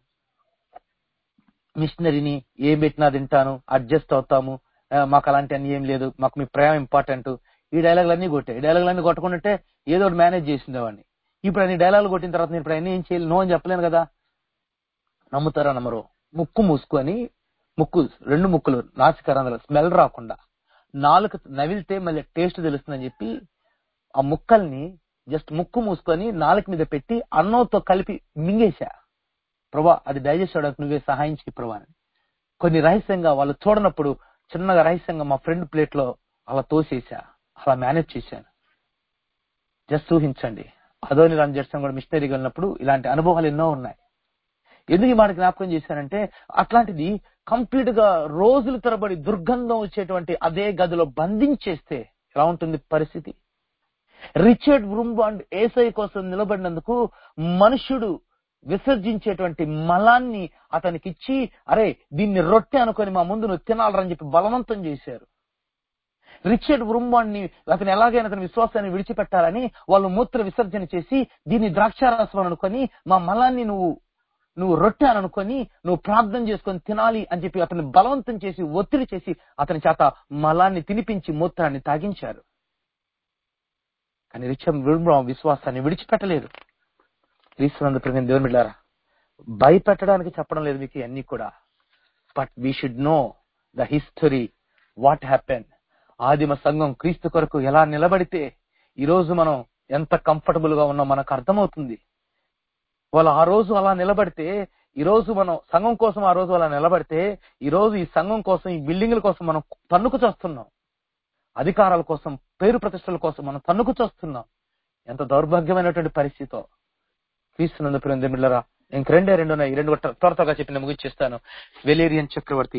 మిషనరీని ఏం పెట్టినా తింటాను, అడ్జస్ట్ అవుతాము, మాకు అలాంటి అన్ని ఏం లేదు, మాకు మీ ప్రేమ ఇంపార్టెంట్, ఈ డైలాగులన్నీ కొట్టాయి. ఈ డైలాగులన్నీ కొట్టకుండాంటే ఏదో ఒకటి మేనేజ్ చేసిందేవాడిని. ఇప్పుడు అన్ని డైలాగులు కొట్టిన తర్వాత నేను ఇప్పుడు అన్ని ఏం చేయాలి, నో అని చెప్పలేను కదా. నమ్ముతారా నమ్మరు, ముక్కు మూసుకొని, రెండు ముక్కులు నాసికరంధ్రాలు స్మెల్ రాకుండా, నాలుక నవిలితే మళ్ళీ టేస్ట్ తెలుస్తుందని చెప్పి ఆ ముక్కల్ని జస్ట్ ముక్కు మూసుకొని నాలుక మీద పెట్టి అన్నంతో కలిపి మింగేశా. ప్రభా అది డైజెస్ట్ అవడానికి నువ్వే సహాయం చేయి ప్రభా అని. కొన్ని రహస్యంగా వాళ్ళు చూడనప్పుడు చిన్నగా రహస్యంగా మా ఫ్రెండ్ ప్లేట్ లో అలా తోసేసా, అలా మేనేజ్ చేశాను. జస్ట్ ఊహించండి, అదోనిరామ్ జడ్సన్ కూడా మిషనరీగా వెళ్ళినప్పుడు ఇలాంటి అనుభవాలు ఎన్నో ఉన్నాయి. ఎందుకు ఈ మాట జ్ఞాపకం చేశానంటే, అట్లాంటిది కంప్లీట్ గా రోజుల తరబడి దుర్గంధం వచ్చేటువంటి అదే గదిలో బంధించేస్తే ఎలా ఉంటుంది పరిస్థితి? రిచర్డ్ బ్రూమ్బాండ్ ఏసై కోసం నిలబడినందుకు మనుషుడు విసర్జించేటువంటి మలాన్ని అతనికి ఇచ్చి, అరే దీన్ని రొట్టె అనుకొని మా ముందు నువ్వు తినాలని చెప్పి బలవంతం చేశారు. రిచర్డ్ బ్రూమ్బాండ్ ని అతను ఎలాగైనా అతని విశ్వాసాన్ని విడిచిపెట్టాలని వాళ్ళు మూత్ర విసర్జన చేసి, దీన్ని ద్రాక్షారసం అనుకొని మా మలాన్ని నువ్వు రొట్టె అని అనుకొని నువ్వు ప్రార్థన చేసుకొని తినాలి అని చెప్పి అతన్ని బలవంతం చేసి ఒత్తిడి చేసి అతని చేత మలాన్ని తినిపించి మూత్రాన్ని తాగించారు. కానీ రిచర్డ్ బ్రూమ్బాండ్ విశ్వాసాన్ని విడిచిపెట్టలేదు. క్రీస్తునందు ప్రియమైన దేవుని బిడ్డలారా, భయపెట్టడానికి చెప్పడం లేదు మీకు అన్ని కూడా, but we should know the history, what happen. ఆదిమ సంఘం క్రీస్తు కొరకు ఎలా నిలబడితే ఈ రోజు మనం ఎంత కంఫర్టబుల్ గా ఉన్నాం మనకు అర్థమవుతుంది. వాళ్ళు ఆ రోజు అలా నిలబడితే, ఈ రోజు మనం సంఘం కోసం ఆ రోజు అలా నిలబడితే, ఈ రోజు ఈ సంఘం కోసం, ఈ బిల్డింగ్ల కోసం మనం తన్నుకు చేస్తున్నాం, అధికారాల కోసం, పేరు ప్రతిష్టల కోసం మనం తన్నుకు చేస్తున్నాం. ఎంత దౌర్భాగ్యమైనటువంటి పరిస్థితో. క్రీస్తునందు ప్రియమైన దేవుని బిడ్డలారా, ఇంక రెండు ఉన్నాయి, రెండు త్వరగా చెప్పి నేను ముగించేస్తాను. వెలేరియన్ చక్రవర్తి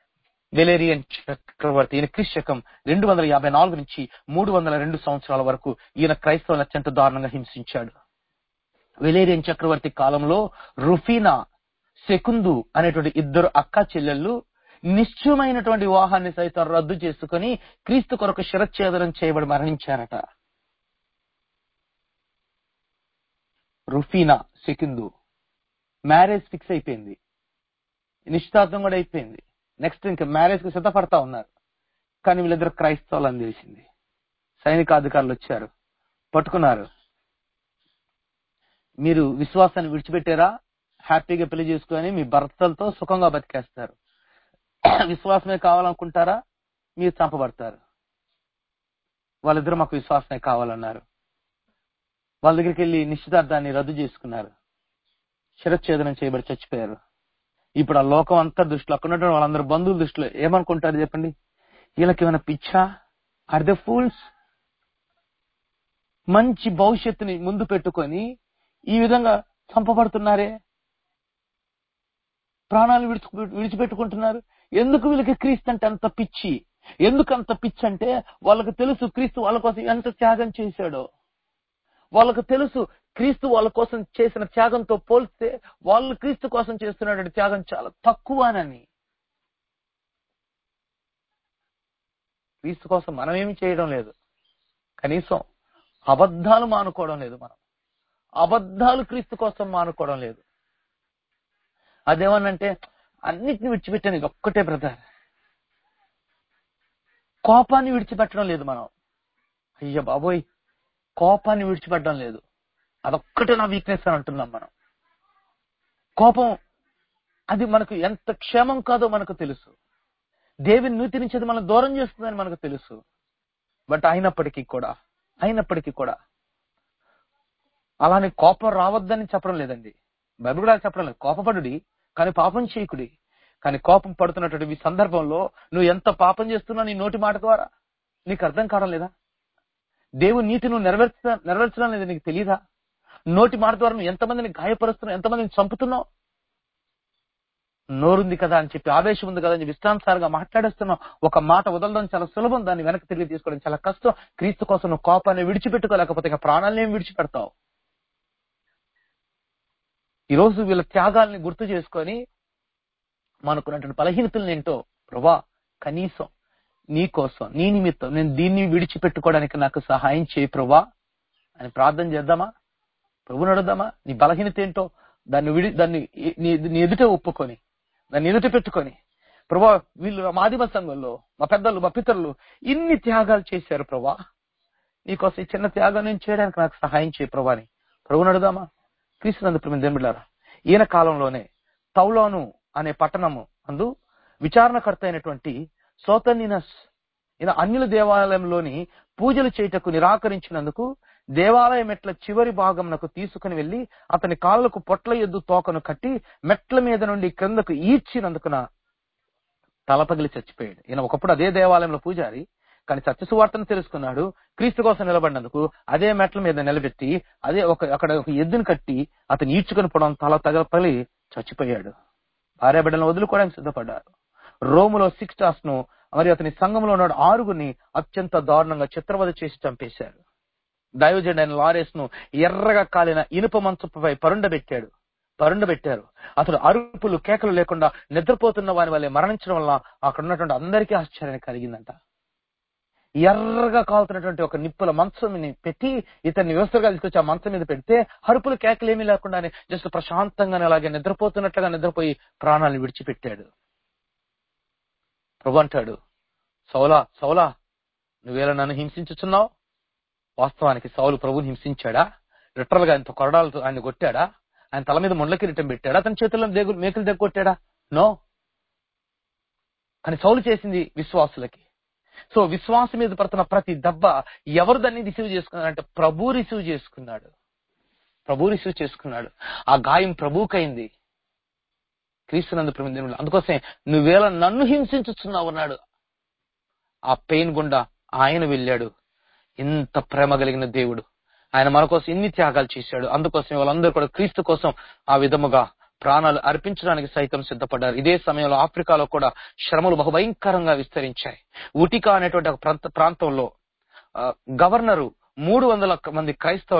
ఈయన క్రీస్తు శకం 254 నుంచి 302 సంవత్సరాల వరకు ఈయన క్రైస్తవులను అత్యంత దారుణంగా హింసించాడు. వెలేరియన్ చక్రవర్తి కాలంలో రుఫీనా, సెకుందు అనేటువంటి 2 అక్కా చెల్లెళ్ళు నిశ్చయమైనటువంటి వివాహాన్ని సైతం రద్దు చేసుకుని క్రీస్తు కొరకు శిరచ్ఛేదనం చేయబడి మరణించారట. రుఫీనా సెకిందు మ్యారేజ్ ఫిక్స్ అయిపోయింది, నిశ్చితార్థం కూడా అయిపోయింది, నెక్స్ట్ ఇంకా మ్యారేజ్ కు సిద్ధపడతా ఉన్నారు. కానీ వీళ్ళిద్దరు క్రైస్తవులు అని తెలిసింది. సైనికాధికారులు వచ్చారు, పట్టుకున్నారు. మీరు విశ్వాసాన్ని విడిచిపెట్టారా, హ్యాపీగా పెళ్లి చేసుకుని మీ భర్తలతో సుఖంగా బతికేస్తారు. విశ్వాసమే కావాలనుకుంటారా, మీరు చంపబడతారు. వాళ్ళిద్దరూ మాకు విశ్వాసమే కావాలన్నారు. వాళ్ళ దగ్గరికి వెళ్ళి నిశ్చితార్థాన్ని రద్దు చేసుకున్నారు, శిరచ్ఛేదనం చేయబడి చచ్చిపోయారు. ఇప్పుడు ఆ లోకం అంతా దృష్టిలో, అక్కడ ఉన్నటువంటి వాళ్ళందరూ బంధువుల దృష్టిలో ఏమనుకుంటారు చెప్పండి? వీళ్ళకి ఏమైనా పిచ్చా? Are they fools? మంచి భవిష్యత్తుని ముందు పెట్టుకొని ఈ విధంగా చంపబడుతున్నారే, ప్రాణాలు విడిచిపెట్టుకుంటున్నారు. ఎందుకు వీళ్ళకి క్రీస్తు అంటే అంత పిచ్చి? ఎందుకు అంత పిచ్చి అంటే వాళ్ళకి తెలుసు క్రీస్తు వాళ్ళ కోసం ఎంత త్యాగం చేశాడో. వాళ్ళకు తెలుసు క్రీస్తు వాళ్ళ కోసం చేసిన త్యాగంతో పోల్స్తే వాళ్ళు క్రీస్తు కోసం చేస్తున్నటువంటి త్యాగం చాలా తక్కువనని. క్రీస్తు కోసం మనం ఏమి చేయడం లేదు, కనీసం అబద్ధాలు మానుకోవడం లేదు. మనం అబద్ధాలు క్రీస్తు కోసం మానుకోవడం లేదు. అదేమనంటే అన్నిటిని విడిచిపెట్టాను, ఇది ఒక్కటే బ్రదర్. కోపాన్ని విడిచిపెట్టడం లేదు మనం. అయ్య బాబోయ్, కోపాన్ని విడిచిపెట్టడం లేదు, అదొక్కటే నా వీక్నెస్ అని అంటున్నాం మనం. కోపం అది మనకు ఎంత క్షేమం కాదో మనకు తెలుసు. దేవుని నీతి నుంచి అది మనం దూరం చేస్తుందని మనకు తెలుసు. బట్ అయినప్పటికీ కూడా అలానే కోపం రావద్దని చెప్పడం లేదండి. బైబిల్ కూడా చెప్పడం లేదు. కోపపడుడి కానీ పాపం చేయకుడి. కానీ కోపం పడుతున్నటువంటి ఈ సందర్భంలో నువ్వు ఎంత పాపం చేస్తున్నావు నీ నోటి మాట ద్వారా నీకు అర్థం కావడం లేదా? దేవుని నీతి నువ్వు నెరవేర్చడం లేదా నీకు తెలియదా? నోటి మాట ద్వారా నువ్వు ఎంతమందిని గాయపరుస్తున్నావు, ఎంతమందిని చంపుతున్నావు. నోరుంది కదా అని చెప్పి, ఆవేశం ఉంది కదా అని చెప్పి ఇష్టానుసారంగా మాట్లాడేస్తున్నావు. ఒక మాట వదలడం చాలా సులభం, దాన్ని వెనక్కి తిరిగి తీసుకోవడం చాలా కష్టం. క్రీస్తు కోసం నువ్వు కోపాన్ని విడిచిపెట్టుకోలేకపోతే ఇక ప్రాణాలను ఏమి విడిచిపెడతావు? ఈరోజు వీళ్ళ త్యాగాల్ని గుర్తు చేసుకొని మనకున్నటువంటి బలహీనతలు ఏంటో, ప్రభా కనీసం నీ కోసం, నీ నిమిత్తం నేను దీన్ని విడిచిపెట్టుకోవడానికి నాకు సహాయం చేయి ప్రభా అని ప్రార్థన చేద్దామా? ప్రభువుని అడుగుదామా? నీ బలహీనత ఏంటో దాన్ని నీ ఎదుట ఒప్పుకొని, దాన్ని ఎదుట పెట్టుకొని, ప్రభా వీళ్ళు మాదిమ సంఘంలో మా పెద్దలు మా పితరులు ఇన్ని త్యాగాలు చేశారు ప్రభా, నీకోసం ఈ చిన్న త్యాగం నేను చేయడానికి నాకు సహాయం చేయి ప్రభా అని ప్రభువుని అడుగుదామా? క్రీస్తునందు ప్రియమైన దేవుని బిడ్డలారా, ఈయన కాలంలోనే తౌలోను అనే పట్టణము అందు విచారణకర్త అయినటువంటి సోతనినస్ ఈయన అన్యుల దేవాలయంలోని పూజలు చేయుటకు నిరాకరించినందుకు దేవాలయ మెట్ల చివరి భాగంనకు తీసుకుని వెళ్లి అతని కాళ్లకు పొట్ల ఎద్దు తోకను కట్టి మెట్ల మీద నుండి క్రిందకు ఈడ్చినందుకున తల పగిలి చచ్చిపోయాడు. ఈయన ఒకప్పుడు అదే దేవాలయంలో పూజారి, కానీ సత్య సువార్తను తెలుసుకున్నాడు. క్రీస్తు కోసం నిలబడినందుకు అదే మెట్ల మీద నిలబెట్టి అక్కడ ఒక ఎద్దును కట్టి అతను ఈడ్చుకొని పోవడం, తల తగలపలి చచ్చిపోయాడు. భార్య బిడ్డలను వదులుకోవడానికి సిద్ధపడ్డారు. రోములో సిక్స్టాస్ ను మరియు అతని సంఘంలో ఉన్న 6 అత్యంత దారుణంగా చిత్రవద చేసి చంపేశారు. దైవజనుడైన లారెస్ ను ఎర్రగా కాలిన ఇనుప మంచంపై పరుండబెట్టారు. అతడు అరుపులు కేకలు లేకుండా నిద్రపోతున్న వాని వల్లే మరణించడం వల్ల అక్కడ ఉన్నటువంటి అందరికీ ఆశ్చర్యాన్ని కలిగిందంట. ఎర్రగా కాలుతున్నటువంటి ఒక నిప్పుల మంచం పెట్టి ఇతన్ని వ్యవస్థగా తీసుకొచ్చి ఆ మంచం మీద పెడితే అరుపులు కేకలు ఏమీ లేకుండానే జస్ట్ ప్రశాంతంగానే అలాగే నిద్రపోతున్నట్లుగా నిద్రపోయి ప్రాణాలను విడిచిపెట్టాడు. ప్రభు అంటాడు, సౌలా నువ్వేలా నన్ను హింసించుచున్నావు? వాస్తవానికి సౌలు ప్రభుని హింసించాడా? లిటరల్ గా ఆయనతో కొరడాలతో ఆయన కొట్టాడా? ఆయన తల మీద ముండ్ల కిరీటం పెట్టాడా? అతని చేతుల్లో మేకులు దగ్గొట్టాడా? నో. కానీ సౌలు చేసింది విశ్వాసులకి. సో విశ్వాసం మీద పడుతున్న ప్రతి దెబ్బ ఎవరు దాన్ని రిసీవ్ చేసుకున్నారంటే ప్రభు రిసీవ్ చేసుకున్నాడు. ఆ గాయం ప్రభువుకైంది. క్రీస్తునందు ప్రియమైన దేవుడు, అందుకోసమే నువ్వేళ నన్ను హింసించుచున్నావు అన్నాడు. ఆ పెయిన్ గుండా ఆయన వెళ్ళాడు. ఇంత ప్రేమ కలిగిన దేవుడు, ఆయన మన కోసం ఇన్ని త్యాగాలు చేశాడు. అందుకోసమే వాళ్ళందరూ కూడా క్రీస్తు కోసం ఆ విధముగా ప్రాణాలు అర్పించడానికి సైతం సిద్ధపడ్డారు. ఇదే సమయంలో ఆఫ్రికాలో కూడా శ్రమలు బహుభయంకరంగా విస్తరించాయి. ఉటికా అనేటువంటి ఒక ప్రాంతంలో గవర్నరు 300 మంది క్రైస్తవుల్ని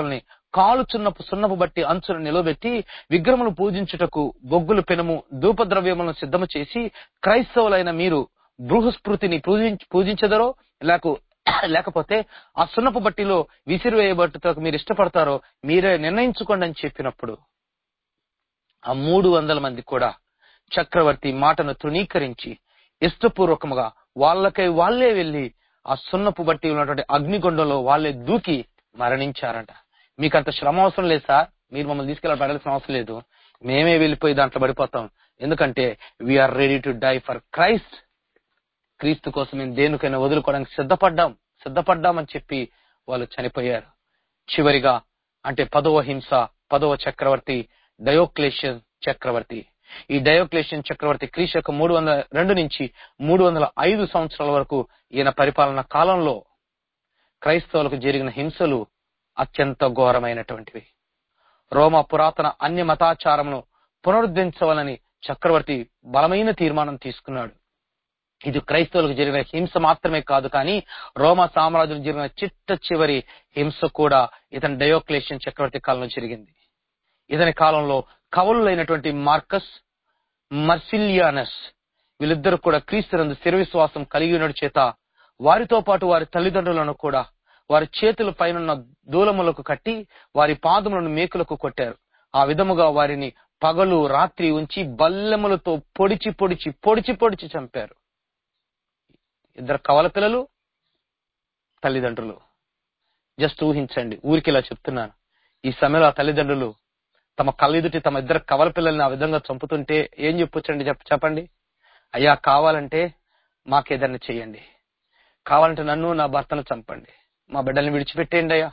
సున్నపు బట్టి అంచును నిలబెట్టి విగ్రహములు పూజించుటకు బొగ్గులు పెనము ధూపద్రవ్యములను సిద్ధము చేసి క్రైస్తవులైన మీరు బృహస్పృతిని పూజించదరో లేకపోతే ఆ సున్నపు బట్టిలో విసిరివేయబట్టుటకు మీరు ఇష్టపడతారో మీరే నిర్ణయించుకోండి అని చెప్పినప్పుడు ఆ 300 మంది కూడా చక్రవర్తి మాటను తృణీకరించి ఇష్టపూర్వకముగా వాళ్ళకై వాళ్లే వెళ్లి ఆ సున్నపు బట్టి ఉన్నటువంటి అగ్నిగుండంలో వాళ్లే దూకి మరణించారంట. మీకు అంత శ్రమ అవసరం లేదు సార్, మీరు మమ్మల్ని పడాల్సిన అవసరం లేదు, మేమే వెళ్ళిపోయి దాంట్లో పడిపోతాం. ఎందుకంటే we are ready to die for Christ. క్రీస్తు కోసం మేము దేనికైనా వదులుకోవడానికి సిద్ధపడ్డామని చెప్పి వాళ్ళు చనిపోయారు. చివరిగా అంటే 10వ చక్రవర్తి డయోక్లేషియన్ చక్రవర్తి. ఈ డయోక్లేషియన్ చక్రవర్తి క్రీస్తు 302 నుంచి 305 సంవత్సరాల వరకు ఈయన పరిపాలన కాలంలో క్రైస్తవులకు జరిగిన హింసలు అత్యంత ఘోరమైనటువంటివి. రోమా పురాతన అన్య మతాచారమును పునరుద్ధరించవాలని చక్రవర్తి బలమైన తీర్మానం తీసుకున్నాడు. ఇది క్రైస్తవులకు జరిగిన హింస మాత్రమే కాదు, కానీ రోమా సామ్రాజ్యం జరిగిన చివరి హింస కూడా ఇతని డయోక్లేషియన్ చక్రవర్తి కాలంలో జరిగింది. ఇతని కాలంలో కవులైనటువంటి మార్కస్, మర్సిలియానస్ వీళ్ళిద్దరూ కూడా క్రీస్తునందు స్థిర విశ్వాసం కలిగి ఉన్న చేత వారితో పాటు వారి తల్లిదండ్రులను కూడా వారి చేతుల పైన దూలములకు కట్టి వారి పాదములను మేకులకు కొట్టారు. ఆ విధముగా వారిని పగలు రాత్రి ఉంచి బల్లెములతో పొడిచి చంపారు. ఇద్దరు కవల పిల్లలు, తల్లిదండ్రులు. జస్ట్ ఊహించండి, ఊరికి ఇలా చెప్తున్నాను. ఈ సమయంలో ఆ తల్లిదండ్రులు తమ కళ్ళెదుటి తమ ఇద్దరు కవల పిల్లల్ని ఆ విధంగా చంపుతుంటే ఏం చెప్పొచ్చండి? చెప్పండి. అయ్యా, కావాలంటే మాకేదన్నా చెయ్యండి, కావాలంటే నన్ను నా భర్తను చంపండి, మా బిడ్డల్ని విడిచిపెట్టేయండి అయ్యా,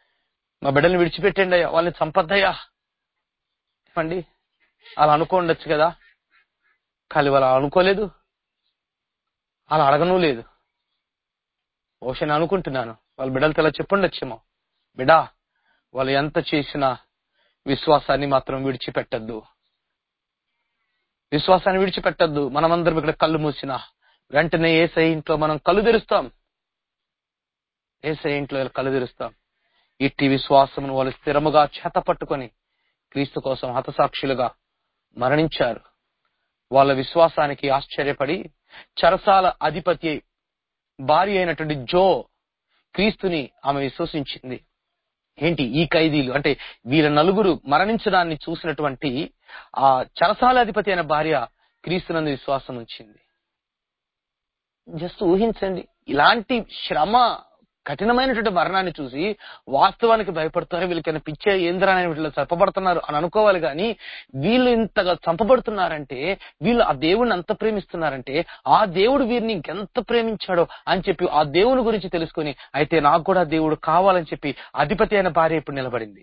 వాళ్ళని చంపద్దయ్యా చెప్పండి. అలా అనుకోండొచ్చు కదా, కానీ వాళ్ళు అనుకోలేదు, అలా అడగను లేదు. బహుశా నేను అనుకుంటున్నాను వాళ్ళ బిడ్డలతో ఇలా చెప్పుండొచ్చేమో, బిడ్డా వాళ్ళు ఎంత చేసినా విశ్వాసాన్ని మాత్రం విడిచిపెట్టద్దు. మనమందరం ఇక్కడ కళ్ళు మూసినా వెంటనే యేసయ్య ఇంట్లో మనం కళ్ళు తెరుస్తాం. ఇట్టి విశ్వాసమును వాళ్ళు స్థిరముగా చేతపట్టుకొని క్రీస్తు కోసం హతసాక్షులుగా మరణించారు. వాళ్ళ విశ్వాసానికి ఆశ్చర్యపడి చెరసాల అధిపతి భార్య అయినటువంటి జో క్రీస్తుని ఆమె విశ్వసించింది. ఏంటి ఈ ఖైదీలు అంటే వీళ్ళ నలుగురు మరణించడాన్ని చూసినటువంటి ఆ చెరసాలాధిపతి అయిన భార్య క్రీస్తునందు విశ్వాసం ఉంచింది. జస్ట్ ఊహించండి, ఇలాంటి శ్రమ కఠినమైనటువంటి మరణాన్ని చూసి వాస్తవానికి భయపడుతారు. వీళ్ళకైనా పిచ్చే ఏంద్రా అని వీళ్ళు చంపబడుతున్నారు అని అనుకోవాలి, కానీ వీళ్ళు ఇంతగా చంపబడుతున్నారంటే వీళ్ళు ఆ దేవుడిని అంత ప్రేమిస్తున్నారంటే ఆ దేవుడు వీరిని ఇంకెంత ప్రేమించాడో అని చెప్పి ఆ దేవుని గురించి తెలుసుకుని, అయితే నాకు కూడా దేవుడు కావాలని చెప్పి అధిపతి అయిన భార్య ఇప్పుడు నిలబడింది.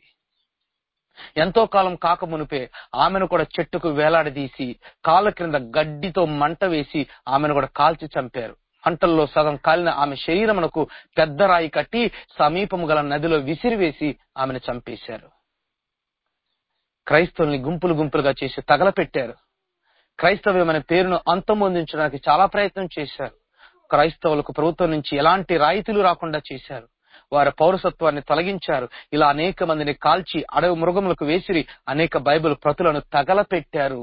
ఎంతో కాలం కాక మునిపే ఆమెను కూడా చెట్టుకు వేలాడదీసి కాళ్ళ క్రింద గడ్డితో మంట వేసి ఆమెను కూడా కాల్చి చంపారు. మంటల్లో సగం కాలిన ఆమె శరీరమునకు పెద్ద రాయి కట్టి సమీపము గల నదిలో విసిరివేసి ఆమెను చంపేశారు. క్రైస్తవుల్ని గుంపులుగా చేసి తగలపెట్టారు. క్రైస్తవ్యం అనే పేరును అంతమొందించడానికి చాలా ప్రయత్నం చేశారు. క్రైస్తవులకు ప్రభుత్వం నుంచి ఎలాంటి రాయితీలు రాకుండా చేశారు. వారి పౌరసత్వాన్ని తొలగించారు. ఇలా అనేక మందిని కాల్చి అడవి మృగములకు వేసిరి అనేక బైబిల్ ప్రతులను తగలపెట్టారు.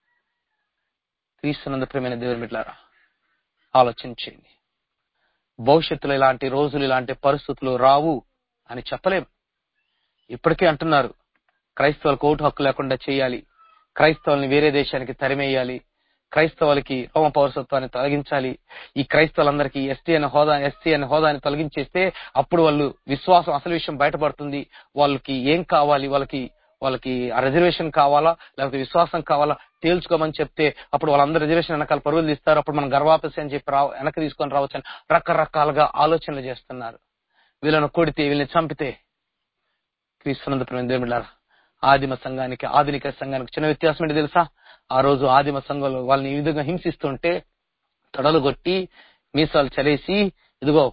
క్రీస్తునందు ప్రియమైన దేవుని బిడ్డలారా, ఆలోచించండి. భవిష్యత్తులో ఇలాంటి రోజులు, ఇలాంటి పరిస్థితులు రావు అని చెప్పలేం. ఇప్పటికే అంటున్నారు క్రైస్తవులకు ఓటు హక్కు లేకుండా చేయాలి, క్రైస్తవుల్ని వేరే దేశానికి తరిమేయాలి, క్రైస్తవులకి రోమ పౌరసత్వాన్ని తొలగించాలి, ఈ క్రైస్తవులందరికీ ఎస్సీ అనే హోదాని తొలగించేస్తే అప్పుడు వాళ్ళు విశ్వాసం అసలు విషయం బయటపడుతుంది. వాళ్ళకి ఏం కావాలి, వాళ్ళకి ఆ రిజర్వేషన్ కావాలా లేకపోతే విశ్వాసం కావాలా తేల్చుకోమని చెప్తే అప్పుడు వాళ్ళందరూ రిజర్వేషన్ వెనకాల పరుగులు తీస్తారు. అప్పుడు మనం గర్వాపసి అని చెప్పి వెనక్కి తీసుకొని రావచ్చు అని రకరకాలుగా ఆలోచనలు చేస్తున్నారు. వీళ్ళను కొడితే, వీళ్ళని చంపితే. క్రీస్తునందు ప్రియమైన దేవుని బిడ్డలారా, ఆదిమ సంఘానికి ఆధునిక సంఘానికి చిన్న వ్యత్యాసం ఏంటి తెలుసా? ఆ రోజు ఆదిమ సంఘంలో వాళ్ళని ఈ విధంగా హింసిస్తుంటే తొడలు కొట్టి మీసాలు చలేసి, ఇదిగో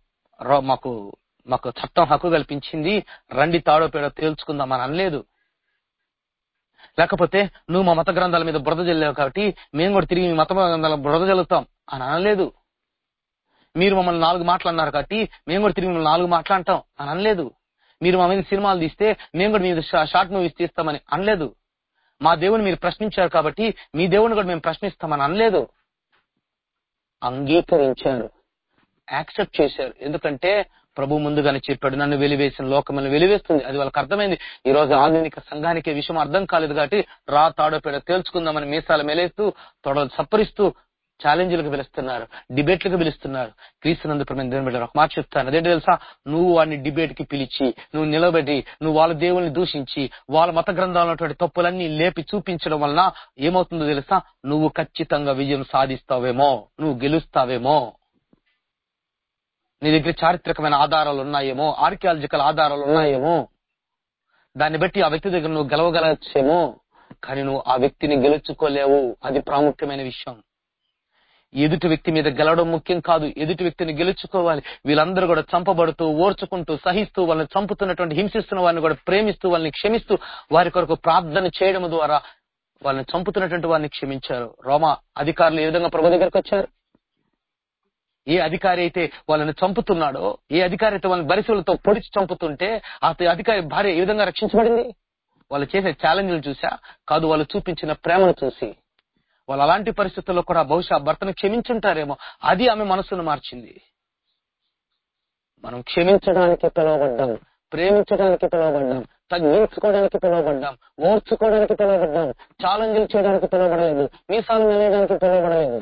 మాకు చట్టం హక్కు కల్పించింది, రండి తాడో పేడో తేల్చుకుందాం అని అనలేదు. లేకపోతే నువ్వు మా మత గ్రంథాల మీద బురద జల్లావు కాబట్టి మేము కూడా తిరిగి మీ మత గ్రంథాల బురద జల్లుతాం అని అనలేదు. మీరు మమ్మల్ని 4 మాటలు అన్నారు కాబట్టి మేము కూడా తిరిగి మిమ్మల్ని 4 మాటలు అంటాం అని అనలేదు. మీరు మా మీద సినిమాలు తీస్తే మేము కూడా మీద షార్ట్ మూవీస్ తీస్తామని అనలేదు. మా దేవుని మీరు ప్రశ్నించారు కాబట్టి మీ దేవుని కూడా మేము ప్రశ్నిస్తామని అనలేదు. అంగీకరించారు, యాక్సెప్ట్ చేశారు. ఎందుకంటే ప్రభు ముందుగానే చెప్పాడు, నన్ను వెలివేసిన లోకములను వెలివేస్తుంది. అది వాళ్ళకి అర్థమైంది. ఈ రోజు ఆధునిక సంఘానికి విషయం అర్థం కాలేదు కాబట్టి తాడో పేడ తేల్చుకుందామని మీసాలు మెలేస్తూ తొడలు సప్పరిస్తూ ఛాలెంజ్లకు పిలుస్తున్నారు, డిబేట్లకు పిలుస్తున్నారు. క్రీస్తునందు ప్రియమైన దేవుని బిడ్డలారా, ఒక మాట చెప్తాను. అదేంటి తెలుసా? నువ్వు వాడిని డిబేట్ కి పిలిచి, నువ్వు నిలబెట్టి, నువ్వు వాళ్ళ దేవుల్ని దూషించి, వాళ్ళ మత గ్రంథాలు ఉన్నటువంటి తప్పులన్నీ లేపి చూపించడం వలన ఏమవుతుందో తెలుసా? నువ్వు ఖచ్చితంగా విజయం సాధిస్తావేమో, నువ్వు గెలుస్తావేమో. నీ దగ్గర చారిత్రకమైన ఆధారాలు ఉన్నాయేమో, ఆర్కియాలజికల్ ఆధారాలు ఉన్నాయేమో, దాన్ని బట్టి ఆ వ్యక్తి దగ్గర నువ్వు గెలవగలచ్చేమో. కానీ నువ్వు ఆ వ్యక్తిని గెలుచుకోలేవు. అది ప్రాముఖ్యమైన విషయం. ఎదుటి వ్యక్తి మీద గెలవడం ముఖ్యం కాదు, ఎదుటి వ్యక్తిని గెలుచుకోవాలి. వీళ్ళందరూ కూడా చంపబడుతూ, ఓర్చుకుంటూ, సహిస్తూ, వాళ్ళని చంపుతున్నటువంటి, హింసిస్తున్న వారిని కూడా ప్రేమిస్తూ, వాళ్ళని క్షమిస్తూ, వారి కొరకు ప్రార్థన చేయడం ద్వారా వాళ్ళని చంపుతున్నటువంటి వారిని క్షమించారు. రోమా అధికారులు ఏ విధంగా ప్రభు దగ్గరకు వచ్చారు? ఏ అధికారి అయితే వాళ్ళని చంపుతున్నాడో, ఏ అధికారి అయితే వాళ్ళని బరిసెలతో పొడిచి చంపుతుంటే ఆ అధికారి భార్య ఏ విధంగా రక్షించబడింది? వాళ్ళు చేసే ఛాలెంజ్లు చూసా కాదు, వాళ్ళు చూపించిన ప్రేమను చూసి. వాళ్ళు అలాంటి పరిస్థితుల్లో కూడా బహుశా భర్తను క్షమించుంటారేమో. అది ఆమె మనసును మార్చింది. మనం క్షమించడానికి పిలువబడ్డాం, ప్రేమించడానికి పిలువబడ్డాం, తగ్గించుకోవడానికి పిలువబడ్డాం, ఓర్చుకోవడానికి పిలువబడ్డాం, ఛాలెంజ్లు చేయడానికి పిలువబడలేదు, మీసాలు మెలేయడానికి పిలువబడలేదు.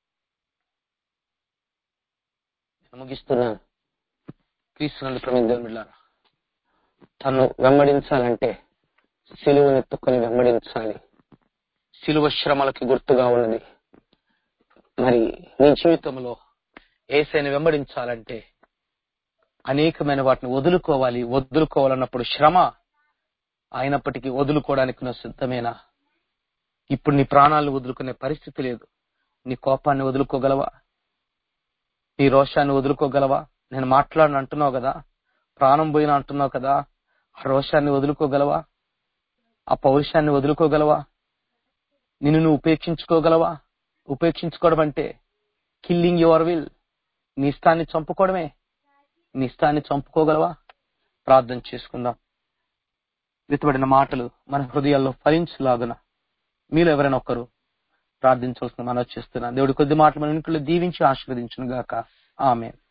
ముగిస్తున్నాను. క్రీస్తునందు ప్రియమైన దేవుని బిడ్డలారా, తను వెంబడించాలంటే సిలువనెత్తుకొని వెంబడించాలి. సిలువ శ్రమలకి గుర్తుగా ఉన్నది. మరి నీ జీవితంలో యేసుని వెంబడించాలంటే అనేకమైన వాటిని వదులుకోవాలి. వదులుకోవాలన్నప్పుడు శ్రమ అయినప్పటికీ వదులుకోవడానికి నువ్వు సిద్ధమేనా? ఇప్పుడు నీ ప్రాణాలను వదులుకునే పరిస్థితి లేదు. నీ కోపాన్ని వదులుకోగలవా? నీ రోషాన్ని వదులుకోగలవా? నేను మాట్లాడను అంటున్నావు కదా, ప్రాణం పోయినా అంటున్నావు కదా, ఆ రోషాన్ని వదులుకోగలవా? ఆ పౌరుషాన్ని వదులుకోగలవా? నిన్ను నువ్వు ఉపేక్షించుకోగలవా? ఉపేక్షించుకోవడం అంటే కిల్లింగ్ యువర్ విల్, నీ ఇష్టాన్ని చంపుకోవడమే. నీ ఇష్టాన్ని చంపుకోగలవా? ప్రార్థన చేసుకుందాం. విత్తబడిన మాటలు మన హృదయాల్లో ఫలించులాగున మీలో ఎవరైనా ఒక్కరు ప్రార్థించవలసిన మనం చేస్తున్నాను. దేవుడి కొద్ది మాటలు మన ఇంట్లో దీవించి ఆశీర్వదించును గాక. ఆమేన్.